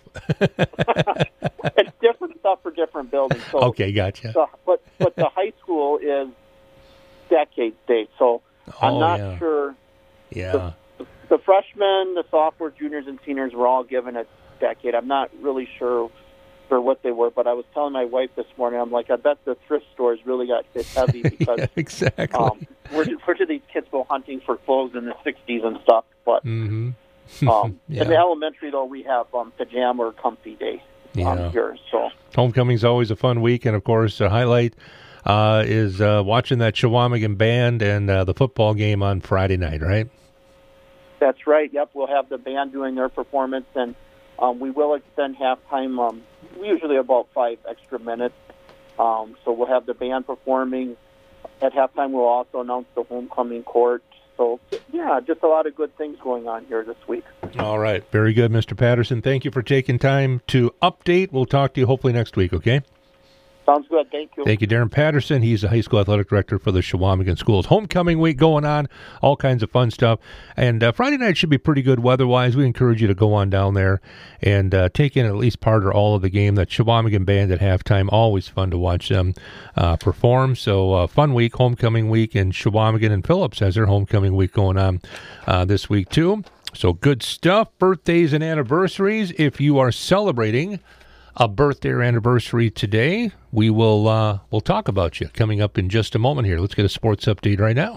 It's different stuff for different buildings. So okay, gotcha. The, but but the high school is decade state, so oh, I'm not yeah. sure. Yeah. The, the, the freshmen, the sophomores, juniors, and seniors were all given a decade. I'm not really sure for what they were. But I was telling my wife this morning, I'm like, I bet the thrift stores really got hit heavy because yeah, exactly. um, where, did, where did these kids go hunting for clothes in the sixties and stuff? But mm-hmm. um, yeah. in the elementary, though, we have um, pajama or comfy day um, yeah. here. So homecoming's always a fun week, and of course, the highlight uh, is uh, watching that Chequamegon band and uh, the football game on Friday night, right? That's right. Yep, we'll have the band doing their performance, and um, we will extend halftime. Um, usually about five extra minutes. Um, so we'll have the band performing. At halftime, we'll also announce the homecoming court. So, yeah, just a lot of good things going on here this week. All right. Very good, Mister Patterson. Thank you for taking time to update. We'll talk to you hopefully next week, okay? Sounds good. Thank you. Thank you, Darren Patterson. He's the high school athletic director for the Chequamegon Schools. Homecoming week going on, all kinds of fun stuff. And uh, Friday night should be pretty good weather-wise. We encourage you to go on down there and uh, take in at least part or all of the game. That Chequamegon band at halftime, always fun to watch them uh, perform. So uh, fun week, homecoming week, and Chequamegon and Phillips has their homecoming week going on uh, this week too. So good stuff. Birthdays and anniversaries. If you are celebrating a birthday or anniversary today, we will uh, we'll talk about you coming up in just a moment here. Let's get a sports update right now.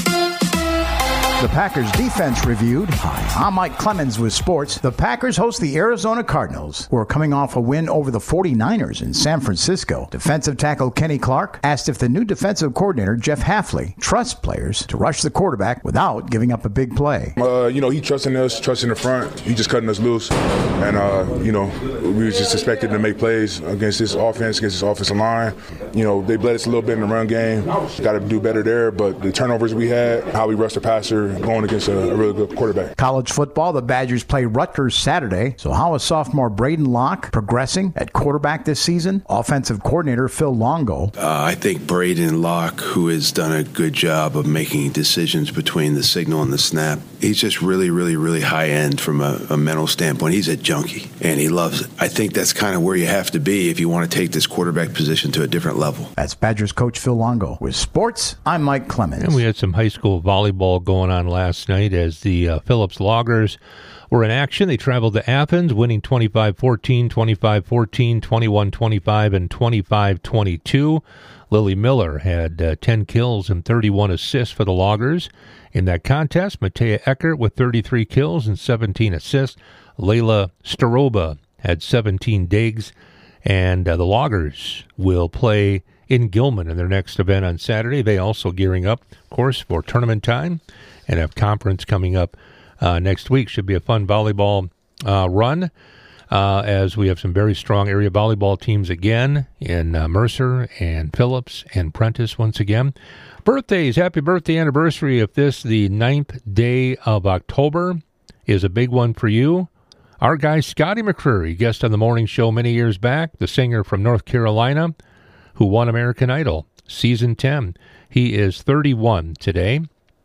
The Packers defense reviewed. Hi, I'm Mike Clemens with sports. The Packers host the Arizona Cardinals, who are coming off a win over the forty-niners in San Francisco. Defensive tackle Kenny Clark asked if the new defensive coordinator, Jeff Hafley, trusts players to rush the quarterback without giving up a big play. Uh, you know, he trusting us, trusting the front. He just cutting us loose. And, uh, you know, we was just expected to make plays against this offense, against this offensive line. You know, they bled us a little bit in the run game. Got to do better there. But the turnovers we had, how we rushed the passer, going against a, a really good quarterback. College football, the Badgers play Rutgers Saturday. So how is sophomore Braden Locke progressing at quarterback this season? Offensive coordinator Phil Longo. Uh, I think Braden Locke, who has done a good job of making decisions between the signal and the snap, he's just really, really, really high end from a, a mental standpoint. He's a junkie, and he loves it. I think that's kind of where you have to be if you want to take this quarterback position to a different level. That's Badgers coach Phil Longo. With sports, I'm Mike Clemens. And we had some high school volleyball going on last night as the uh, Phillips Loggers were in action. They traveled to Athens, winning twenty-five fourteen, twenty-five fourteen, twenty-one twenty-five, and twenty-five twenty-two. Lily Miller had uh, ten kills and thirty-one assists for the Loggers. In that contest, Matea Eckert with thirty-three kills and seventeen assists. Layla Staroba had seventeen digs. And uh, the Loggers will play in Gilman in their next event on Saturday. They also gearing up, of course, for tournament time and have conference coming up uh, next week. Should be a fun volleyball uh, run uh, as we have some very strong area volleyball teams again in uh, Mercer and Phillips and Prentice once again. Birthdays, happy birthday anniversary if this, the ninth day of October, is a big one for you. Our guy Scotty McCreery, guest on the morning show many years back, the singer from North Carolina who won American Idol, season ten. He is thirty-one today.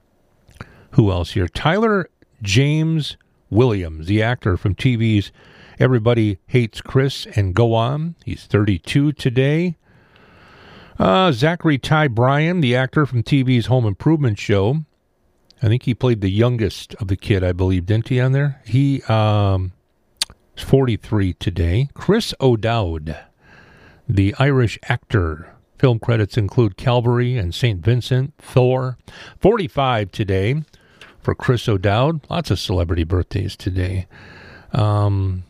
Who else here? Tyler James Williams, the actor from T V's Everybody Hates Chris and Go On. He's thirty-two today. Uh, Zachary Ty Bryan, the actor from T V's Home Improvement Show. I think he played the youngest of the kid, I believe, didn't he, on there? He um, is forty-three today. Chris O'Dowd, the Irish actor. Film credits include Calvary and Saint Vincent, Thor. forty-five today for Chris O'Dowd. Lots of celebrity birthdays today. Um,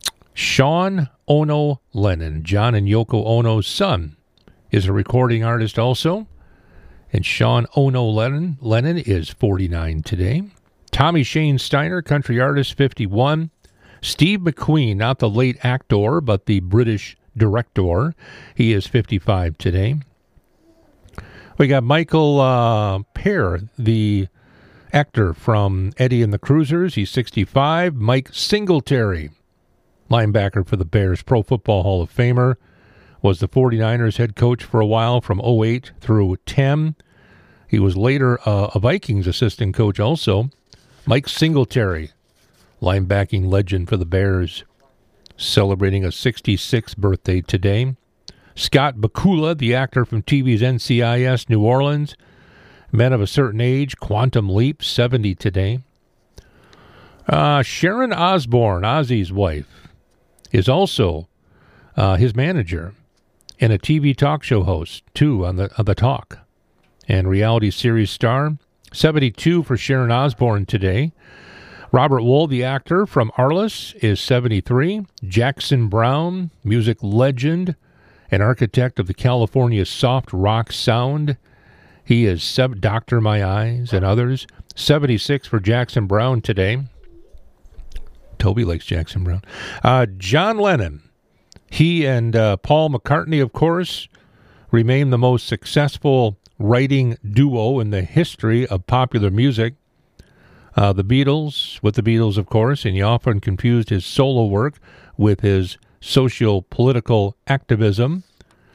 Sean Ono Lennon, John and Yoko Ono's son, is a recording artist also. And Sean Ono Lennon, Lennon is forty-nine today. Tommy Shane Steiner, country artist, fifty-one. Steve McQueen, not the late actor, but the British director. He is fifty-five today. We got Michael uh, Pear, the actor from Eddie and the Cruisers. He's sixty-five. Mike Singletary, linebacker for the Bears, Pro Football Hall of Famer, was the forty-niners head coach for a while from oh eight through ten. He was later uh, a Vikings assistant coach also. Mike Singletary, linebacking legend for the Bears, celebrating a sixty-sixth birthday today. Scott Bakula, the actor from T V's N C I S New Orleans, men of a certain age, Quantum Leap, seventy today. Uh, Sharon Osbourne, Ozzy's wife, is also uh, his manager, and a T V talk show host, too, on the, on the talk. And reality series star, seventy-two for Sharon Osbourne today. Robert Wool, the actor from Arliss, is seventy-three. Jackson Browne, music legend, an architect of the California soft rock sound. He is sub- Doctor My Eyes and others. seventy-six for Jackson Browne today. Toby likes Jackson Browne. Uh, John Lennon. He and uh, Paul McCartney, of course, remain the most successful writing duo in the history of popular music. Uh, the Beatles, with the Beatles, of course, and he often confused his solo work with his socio-political activism.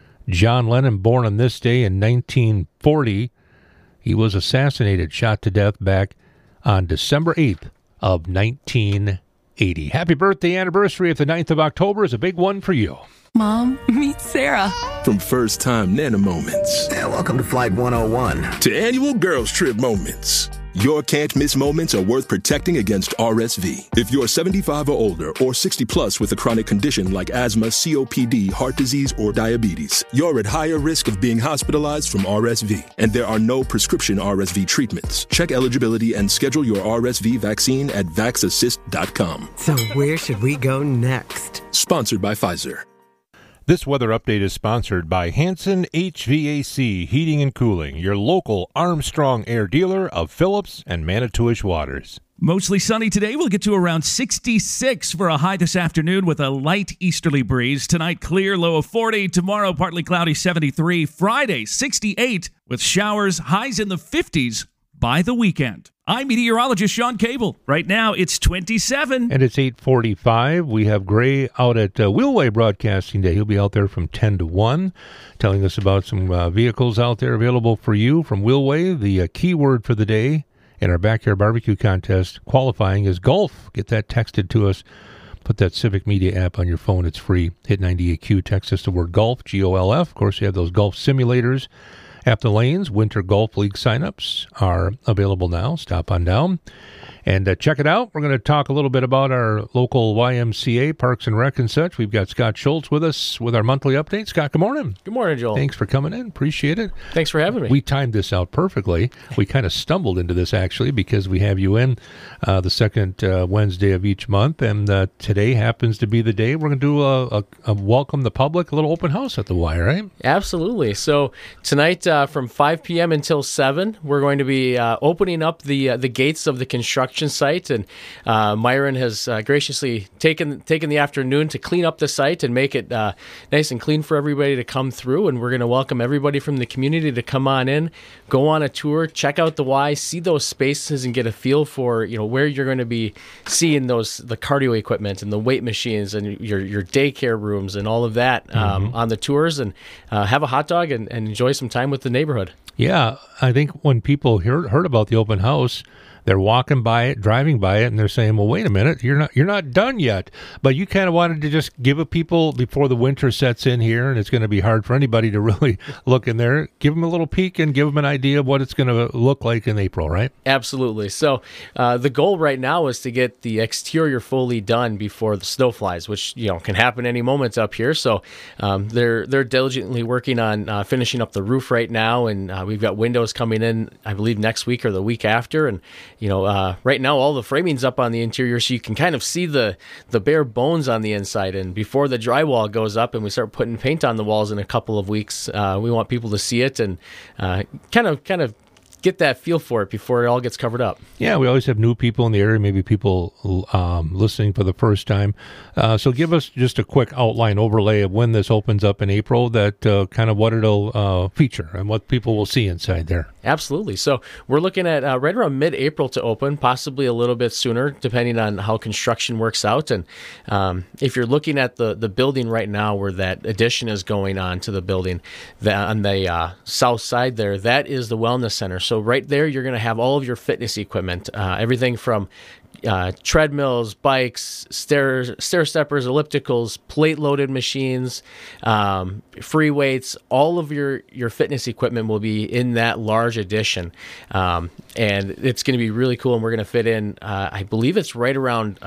John Lennon, born on this day in nineteen forty, he was assassinated, shot to death back on December eighth of nineteen eighty. Happy birthday anniversary of the ninth of October is a big one for you. Mom, meet Sarah. From first-time Nana moments. Yeah, welcome to Flight one oh one. To annual girls trip moments. Your can't-miss moments are worth protecting against R S V. If you're seventy-five or older or sixty plus with a chronic condition like asthma, C O P D, heart disease, or diabetes, you're at higher risk of being hospitalized from R S V. And there are no prescription R S V treatments. Check eligibility and schedule your R S V vaccine at vax assist dot com. So where should we go next? Sponsored by Pfizer. This weather update is sponsored by Hanson H V A C Heating and Cooling, your local Armstrong Air dealer of Phillips and Manitowish Waters. Mostly sunny today. We'll get to around sixty-six for a high this afternoon with a light easterly breeze. Tonight, clear, low of forty. Tomorrow, partly cloudy, seventy-three. Friday, sixty-eight with showers, highs in the fifties by the weekend. I'm meteorologist Sean Cable. Right now, it's twenty-seven. And it's eight forty-five. We have Gray out at uh, Wheelway Broadcasting Day. He'll be out there from ten to one, telling us about some uh, vehicles out there available for you from Wheelway. The uh, keyword for the day in our Backyard Barbecue Contest qualifying is golf. Get that texted to us. Put that Civic Media app on your phone. It's free. Hit ninety-eight Q. Text us the word golf, G O L F. Of course, you have those golf simulators at the lanes. Winter Golf League signups are available now. Stop on down and uh, check it out. We're going to talk a little bit about our local Y M C A, Parks and Rec and such. We've got Scott Schultz with us with our monthly update. Scott, good morning. Good morning, Joel. Thanks for coming in. Appreciate it. Thanks for having me. We timed this out perfectly. We kind of stumbled into this, actually, because we have you in uh, the second uh, Wednesday of each month, and uh, today happens to be the day we're going to do a, a, a welcome the public, a little open house at the Y, right? Absolutely. So tonight uh, from five p.m. until seven, we're going to be uh, opening up the uh, the gates of the construction site, and uh, Myron has uh, graciously taken taken the afternoon to clean up the site and make it uh, nice and clean for everybody to come through, and we're going to welcome everybody from the community to come on in, go on a tour, check out the Y, see those spaces, and get a feel for, you know, where you're going to be seeing those the cardio equipment and the weight machines and your your daycare rooms and all of that um, mm-hmm. on the tours, and uh, have a hot dog and, and enjoy some time with the neighborhood. Yeah, I think when people heard, heard about the open house, they're walking by it, driving by it, and they're saying, well, wait a minute, you're not you're not done yet. But you kind of wanted to just give it people before the winter sets in here, and it's going to be hard for anybody to really look in there. Give them a little peek and give them an idea of what it's going to look like in April, right? Absolutely. So uh, the goal right now is to get the exterior fully done before the snow flies, which, you know, can happen any moment up here. So um, they're they're diligently working on uh, finishing up the roof right now, and uh, we've got windows coming in, I believe, next week or the week after, and You know, uh, right now all the framing's up on the interior, so you can kind of see the the bare bones on the inside. And before the drywall goes up and we start putting paint on the walls in a couple of weeks, uh, we want people to see it and uh, kind of kind of get that feel for it before it all gets covered up. Yeah, we always have new people in the area, maybe people um, listening for the first time. Uh, so give us just a quick outline overlay of when this opens up in April, that uh, kind of what it'll uh, feature and what people will see inside there. Absolutely. So we're looking at uh, right around mid-April to open, possibly a little bit sooner, depending on how construction works out. And um, if you're looking at the, the building right now where that addition is going on to the building, the, on the uh, south side there, that is the Wellness Center. So right there, you're going to have all of your fitness equipment, uh, everything from uh, treadmills, bikes, stair stair steppers, ellipticals, plate loaded machines, um, free weights. All of your, your fitness equipment will be in that large addition, um, and it's going to be really cool. And we're going to fit in, uh, I believe it's right around Uh,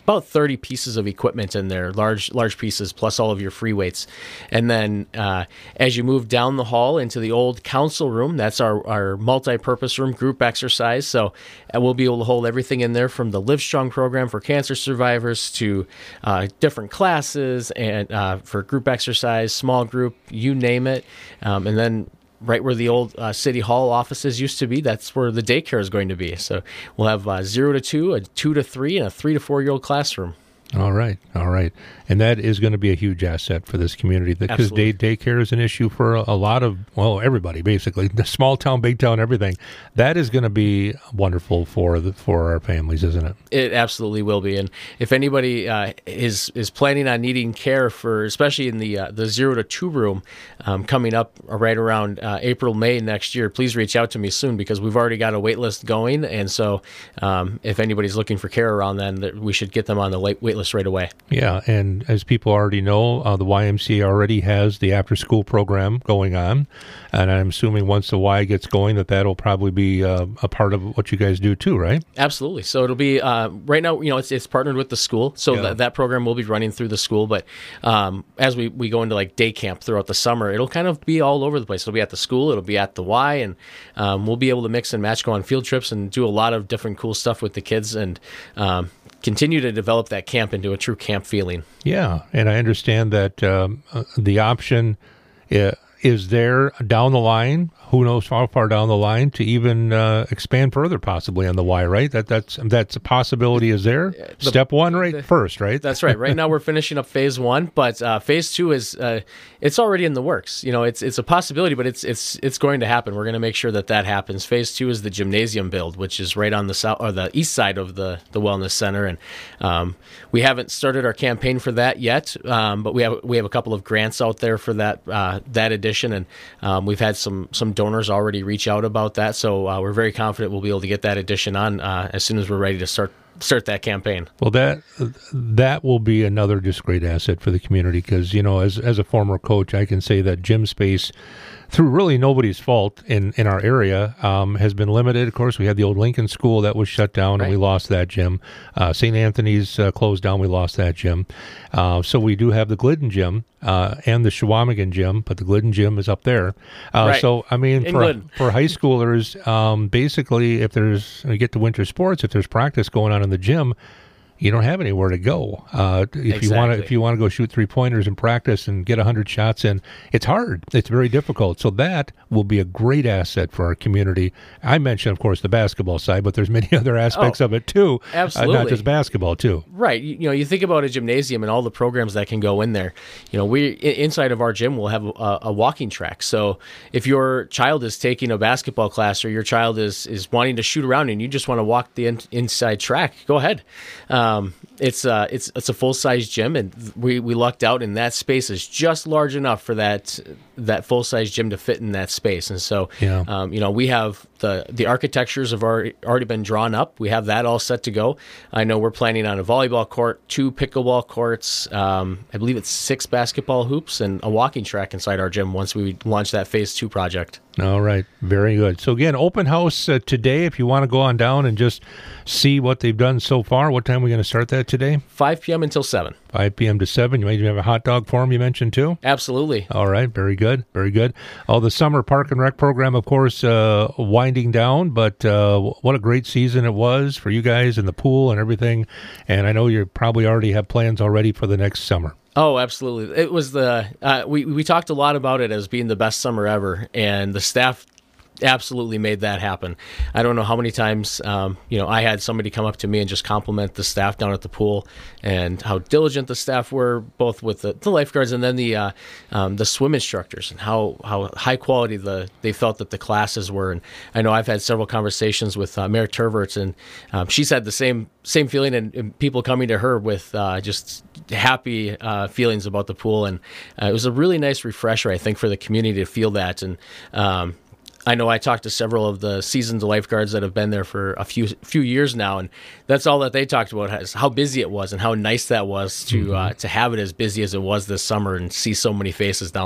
about thirty pieces of equipment in there, large large pieces, plus all of your free weights. And then uh, as you move down the hall into the old council room, that's our, our multi-purpose room, group exercise. So uh, we'll be able to hold everything in there from the Livestrong program for cancer survivors to uh, different classes and uh, for group exercise, small group, you name it. Um, and then right where the old uh, City Hall offices used to be, that's where the daycare is going to be. So we'll have uh, zero to two, a two to three, and a three to four-year-old classroom. All right, all right. And that is going to be a huge asset for this community because day daycare is an issue for a, a lot of, well, everybody basically, the small town, big town, everything. That is going to be wonderful for the, for our families, isn't it? It absolutely will be. And if anybody uh, is is planning on needing care for, especially in the uh, the zero to two room um, coming up right around uh, April, May next year, please reach out to me soon because we've already got a wait list going. And so um, if anybody's looking for care around then, we should get them on the wait list right away. Yeah, and as people already know, uh, the Y M C A already has the after-school program going on, and I'm assuming once the Y gets going that that'll probably be uh, a part of what you guys do too, right? Absolutely. So it'll be, uh, right now, you know, it's it's partnered with the school, so Yeah. that, that program will be running through the school, but um, as we, we go into like day camp throughout the summer, it'll kind of be all over the place. It'll be at the school, it'll be at the Y, and um, we'll be able to mix and match, go on field trips, and do a lot of different cool stuff with the kids, and um, continue to develop that camp into a true camp feeling. Yeah, and I understand that um, uh, the option uh, is there down the line. Who knows how far down the line to even uh, expand further, possibly on the Y, right? That that's that's a possibility. Is there The- step one, right? the- First, right? That's right. Right now we're finishing up phase one, but uh, phase two is uh, it's already in the works. You know, it's it's a possibility, but it's it's it's going to happen. We're going to make sure that that happens. Phase two is the gymnasium build, which is right on the south or the east side of the the wellness center, and um, we haven't started our campaign for that yet. Um, but we have we have a couple of grants out there for that uh, that edition, and um, we've had some some donors already reach out about that. So uh, we're very confident we'll be able to get that edition on uh, as soon as we're ready to start start that campaign. Well, that that will be another just great asset for the community because, you know, as as a former coach, I can say that gym space, through really nobody's fault in, in our area, um, has been limited. Of course, we had the old Lincoln School that was shut down, and we lost that gym. Uh, Saint Anthony's uh, closed down, we lost that gym. Uh, so we do have the Glidden gym uh, and the Shawamigan gym, but the Glidden gym is up there. Uh, Right. So, I mean, In for, Glidden. for high schoolers, um, basically, if there's, we get to winter sports, if there's practice going on in the gym, you don't have anywhere to go. Uh, if you want to, Exactly. if you want to go shoot three pointers and practice and get a hundred shots in, it's hard. It's very difficult. So that will be a great asset for our community. I mentioned, of course, the basketball side, but there's many other aspects Oh, of it too. uh, absolutely. not just basketball too. Right. You, you know, you think about a gymnasium and all the programs that can go in there. You know, we i- inside of our gym we'll have a, a walking track. So if your child is taking a basketball class or your child is is wanting to shoot around and you just want to walk the in, inside track, go ahead. Um, it's uh it's it's a full size gym, and we we lucked out, and that space is just large enough for that that full size gym to fit in that space. And so, Yeah. um, you know, we have the the architectures have already already been drawn up. We have that all set to go. I know we're planning on a volleyball court, two pickleball courts, um, I believe it's six basketball hoops, and a walking track inside our gym once we launch that phase two project. All right, very good. So again, open house uh, today. If you want to go on down and just see what they've done so far, what time are we going to start that today? five p.m. until seven. five p.m. to seven. You might even have a hot dog for them, you mentioned too? Absolutely. All right, very good, very good. Oh, the summer park and rec program, of course, uh, winding down, but uh, what a great season it was for you guys and the pool and everything. And I know you probably already have plans already for the next summer. Oh, absolutely. It was the uh, we we talked a lot about it as being the best summer ever, and the staff absolutely made that happen. I don't know how many times um, you know I had somebody come up to me and just compliment the staff down at the pool and how diligent the staff were, both with the, the lifeguards and then the uh, um, the swim instructors, and how, how high quality the they felt that the classes were. And I know I've had several conversations with uh, Mayor Turverts, and um, she's had the same same feeling, and, and people coming to her with uh, just happy uh, feelings about the pool. And uh, it was a really nice refresher, I think, for the community to feel that. And um, I know I talked to several of the seasoned lifeguards that have been there for a few few years now, and that's all that they talked about, is how busy it was and how nice that was to Mm-hmm. uh, to have it as busy as it was this summer and see so many faces down there.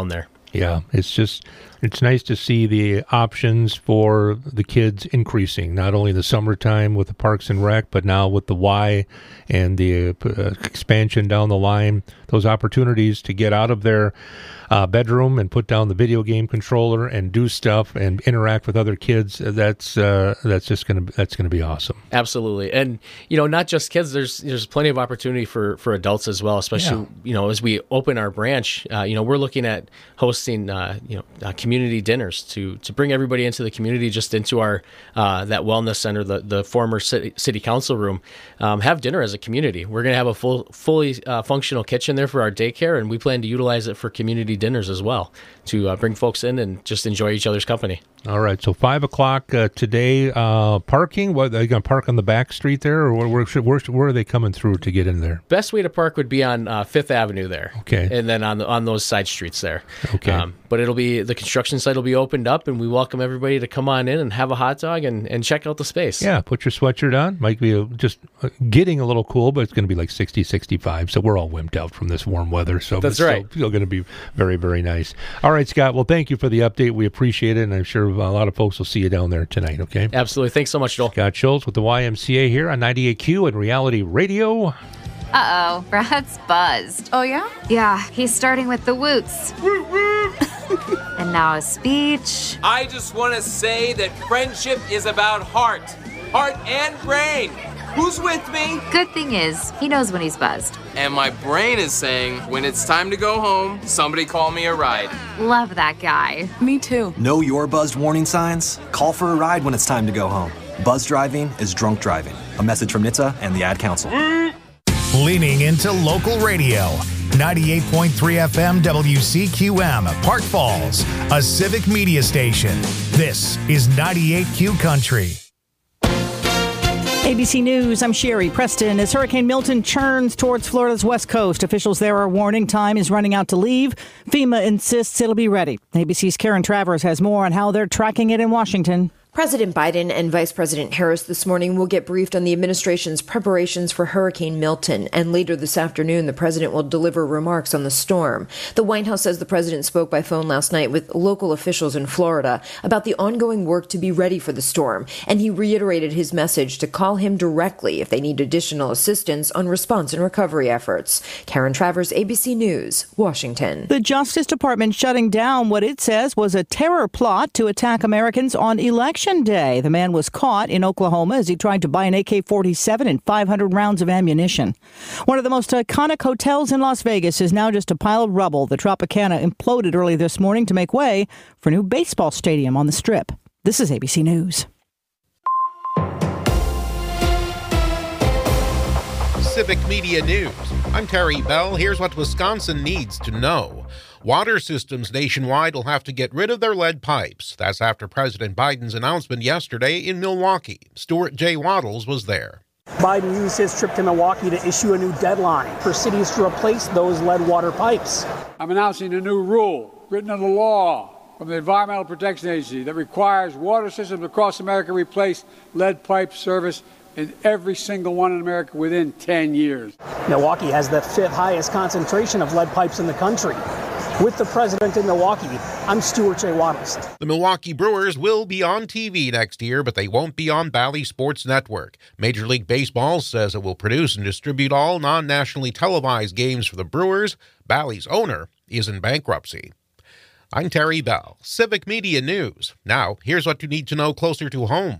Yeah, it's just, it's nice to see the options for the kids increasing, not only in the summertime with the Parks and Rec, but now with the Y and the uh, expansion down the line, those opportunities to get out of their uh, bedroom and put down the video game controller and do stuff and interact with other kids. That's uh, that's just gonna that's gonna be awesome. Absolutely, and you know, not just kids. There's there's plenty of opportunity for, for adults as well. Especially Yeah. you know, as we open our branch, uh, you know, we're looking at hosting uh, you know uh, community dinners to to bring everybody into the community, just into our uh, that wellness center, the the former city, city council room. Um, have dinner as a community. We're going to have a full fully uh, functional kitchen there for our daycare, and we plan to utilize it for community dinners as well to uh, bring folks in and just enjoy each other's company. All right, so five o'clock uh, today. Uh, parking? What, are they going to park on the back street there, or where, where, should- where, where are they coming through to get in there? Best way to park would be on uh, Fifth Avenue there. Okay. And then on the, on those side streets there. Okay. Um, but it'll be, the construction site will be opened up, and we welcome everybody to come on in and have a hot dog and, and check out the space. Yeah, put your sweatshirt on. Might be a, just uh, getting a little cool, but it's going to be like sixty, sixty-five. So we're all wimped out from this warm weather. So That's it's still, right. still going to be very, very nice. All right, Scott. Well, thank you for the update. We appreciate it, and I'm sure a lot of folks will see you down there tonight. Okay. Absolutely. Thanks so much, Joel. Scott Schultz with the Y M C A here on ninety-eight Q and Reality Radio. Uh-oh, Brad's buzzed. Oh, yeah? Yeah, he's starting with the woots. And now a speech. I just want to say that friendship is about heart. Heart and brain. Who's with me? Good thing is, he knows when he's buzzed. And my brain is saying, when it's time to go home, somebody call me a ride. Love that guy. Me too. Know your buzzed warning signs? Call for a ride when it's time to go home. Buzz driving is drunk driving. A message from N H T S A and the Ad Council. Leaning into local radio. ninety-eight point three F M W C Q M, Park Falls, a civic media station. This is ninety-eight Q Country. A B C News, I'm Sherry Preston. As Hurricane Milton churns towards Florida's west coast, officials there are warning time is running out to leave. FEMA insists it'll be ready. A B C's Karen Travers has more on how they're tracking it in Washington. President Biden and Vice President Harris this morning will get briefed on the administration's preparations for Hurricane Milton, and later this afternoon the president will deliver remarks on the storm. The White House says the president spoke by phone last night with local officials in Florida about the ongoing work to be ready for the storm, and he reiterated his message to call him directly if they need additional assistance on response and recovery efforts. Karen Travers, A B C News, Washington. The Justice Department shutting down what it says was a terror plot to attack Americans on election day. The man was caught in Oklahoma as he tried to buy an A K forty-seven and five hundred rounds of ammunition. One of the most iconic hotels in Las Vegas is now just a pile of rubble. The Tropicana imploded early this morning to make way for a new baseball stadium on the Strip. This is A B C News. Civic Media News. I'm Terry Bell. Here's what Wisconsin needs to know. Water systems nationwide will have to get rid of their lead pipes. That's after President Biden's announcement yesterday in Milwaukee. Stuart J. Waddles was there. Biden used his trip to Milwaukee to issue a new deadline for cities to replace those lead water pipes. I'm announcing a new rule written into law from the Environmental Protection Agency that requires water systems across America replace lead pipe service in every single one in America within ten years. Milwaukee has the fifth highest concentration of lead pipes in the country. With the president in Milwaukee, I'm Stuart J. Waddles. The Milwaukee Brewers will be on T V next year, but they won't be on Bally Sports Network. Major League Baseball says it will produce and distribute all non-nationally televised games for the Brewers. Bally's owner is in bankruptcy. I'm Terry Bell, Civic Media News. Now, here's what you need to know closer to home.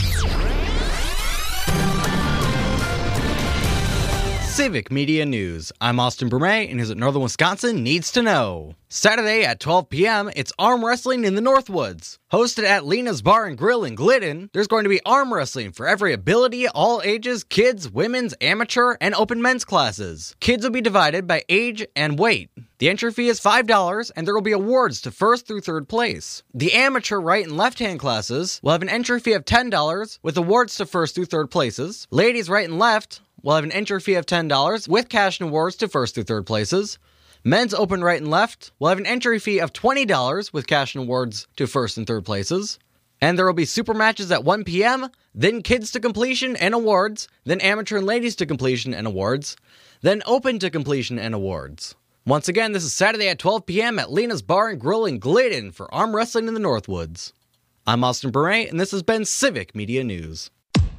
Civic Media News. I'm Austin Brumay, and here's what Northern Wisconsin needs to know. Saturday at twelve p.m., it's arm wrestling in the Northwoods. Hosted at Lena's Bar and Grill in Glidden, there's going to be arm wrestling for every ability, all ages, kids, women's, amateur, and open men's classes. Kids will be divided by age and weight. The entry fee is five dollars, and there will be awards to first through third place. The amateur right and left-hand classes will have an entry fee of ten dollars, with awards to first through third places. Ladies right and left will have an entry fee of ten dollars, with cash and awards to first through third places. Men's open right and left will have an entry fee of twenty dollars, with cash and awards to first and third places. And there will be super matches at one p.m., then kids to completion and awards, then amateur and ladies to completion and awards, then open to completion and awards. Once again, this is Saturday at twelve p.m. at Lena's Bar and Grill in Glidden for Arm Wrestling in the Northwoods. I'm Austin Beret, and this has been Civic Media News.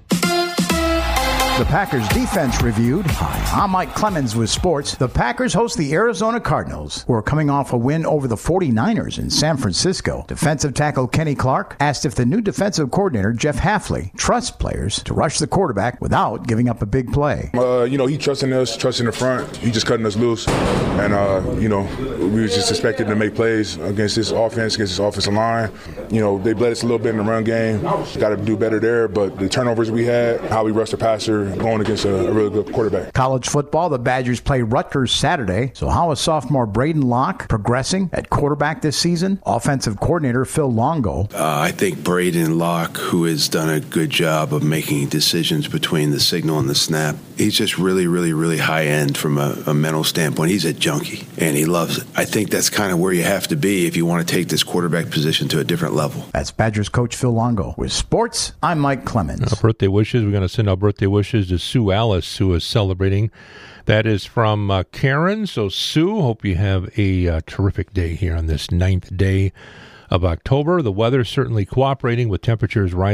The Packers defense reviewed. Hi, I'm Mike Clemens with sports. The Packers host the Arizona Cardinals, who are coming off a win over the forty-niners in San Francisco. Defensive tackle Kenny Clark asked if the new defensive coordinator, Jeff Hafley, trusts players to rush the quarterback without giving up a big play. Uh, you know, he trusting us, trusting the front. He just cutting us loose. And, uh, you know, we were just expected to make plays against this offense, against this offensive line. You know, they bled us a little bit in the run game. Got to do better there. But the turnovers we had, how we rushed the passer, going against a, a really good quarterback. College football, the Badgers play Rutgers Saturday. So how is sophomore Braden Locke progressing at quarterback this season? Offensive coordinator Phil Longo. Uh, I think Braden Locke, who has done a good job of making decisions between the signal and the snap, he's just really, really, really high end from a, a mental standpoint. He's a junkie, and he loves it. I think that's kind of where you have to be if you want to take this quarterback position to a different level. That's Badgers coach Phil Longo. With sports, I'm Mike Clemens. Uh, birthday wishes. We're going to send out birthday wishes to Sue Alice, who is celebrating. That is from uh, Karen. So, Sue, hope you have a uh, terrific day here on this ninth day of October. The weather certainly cooperating with temperatures rising.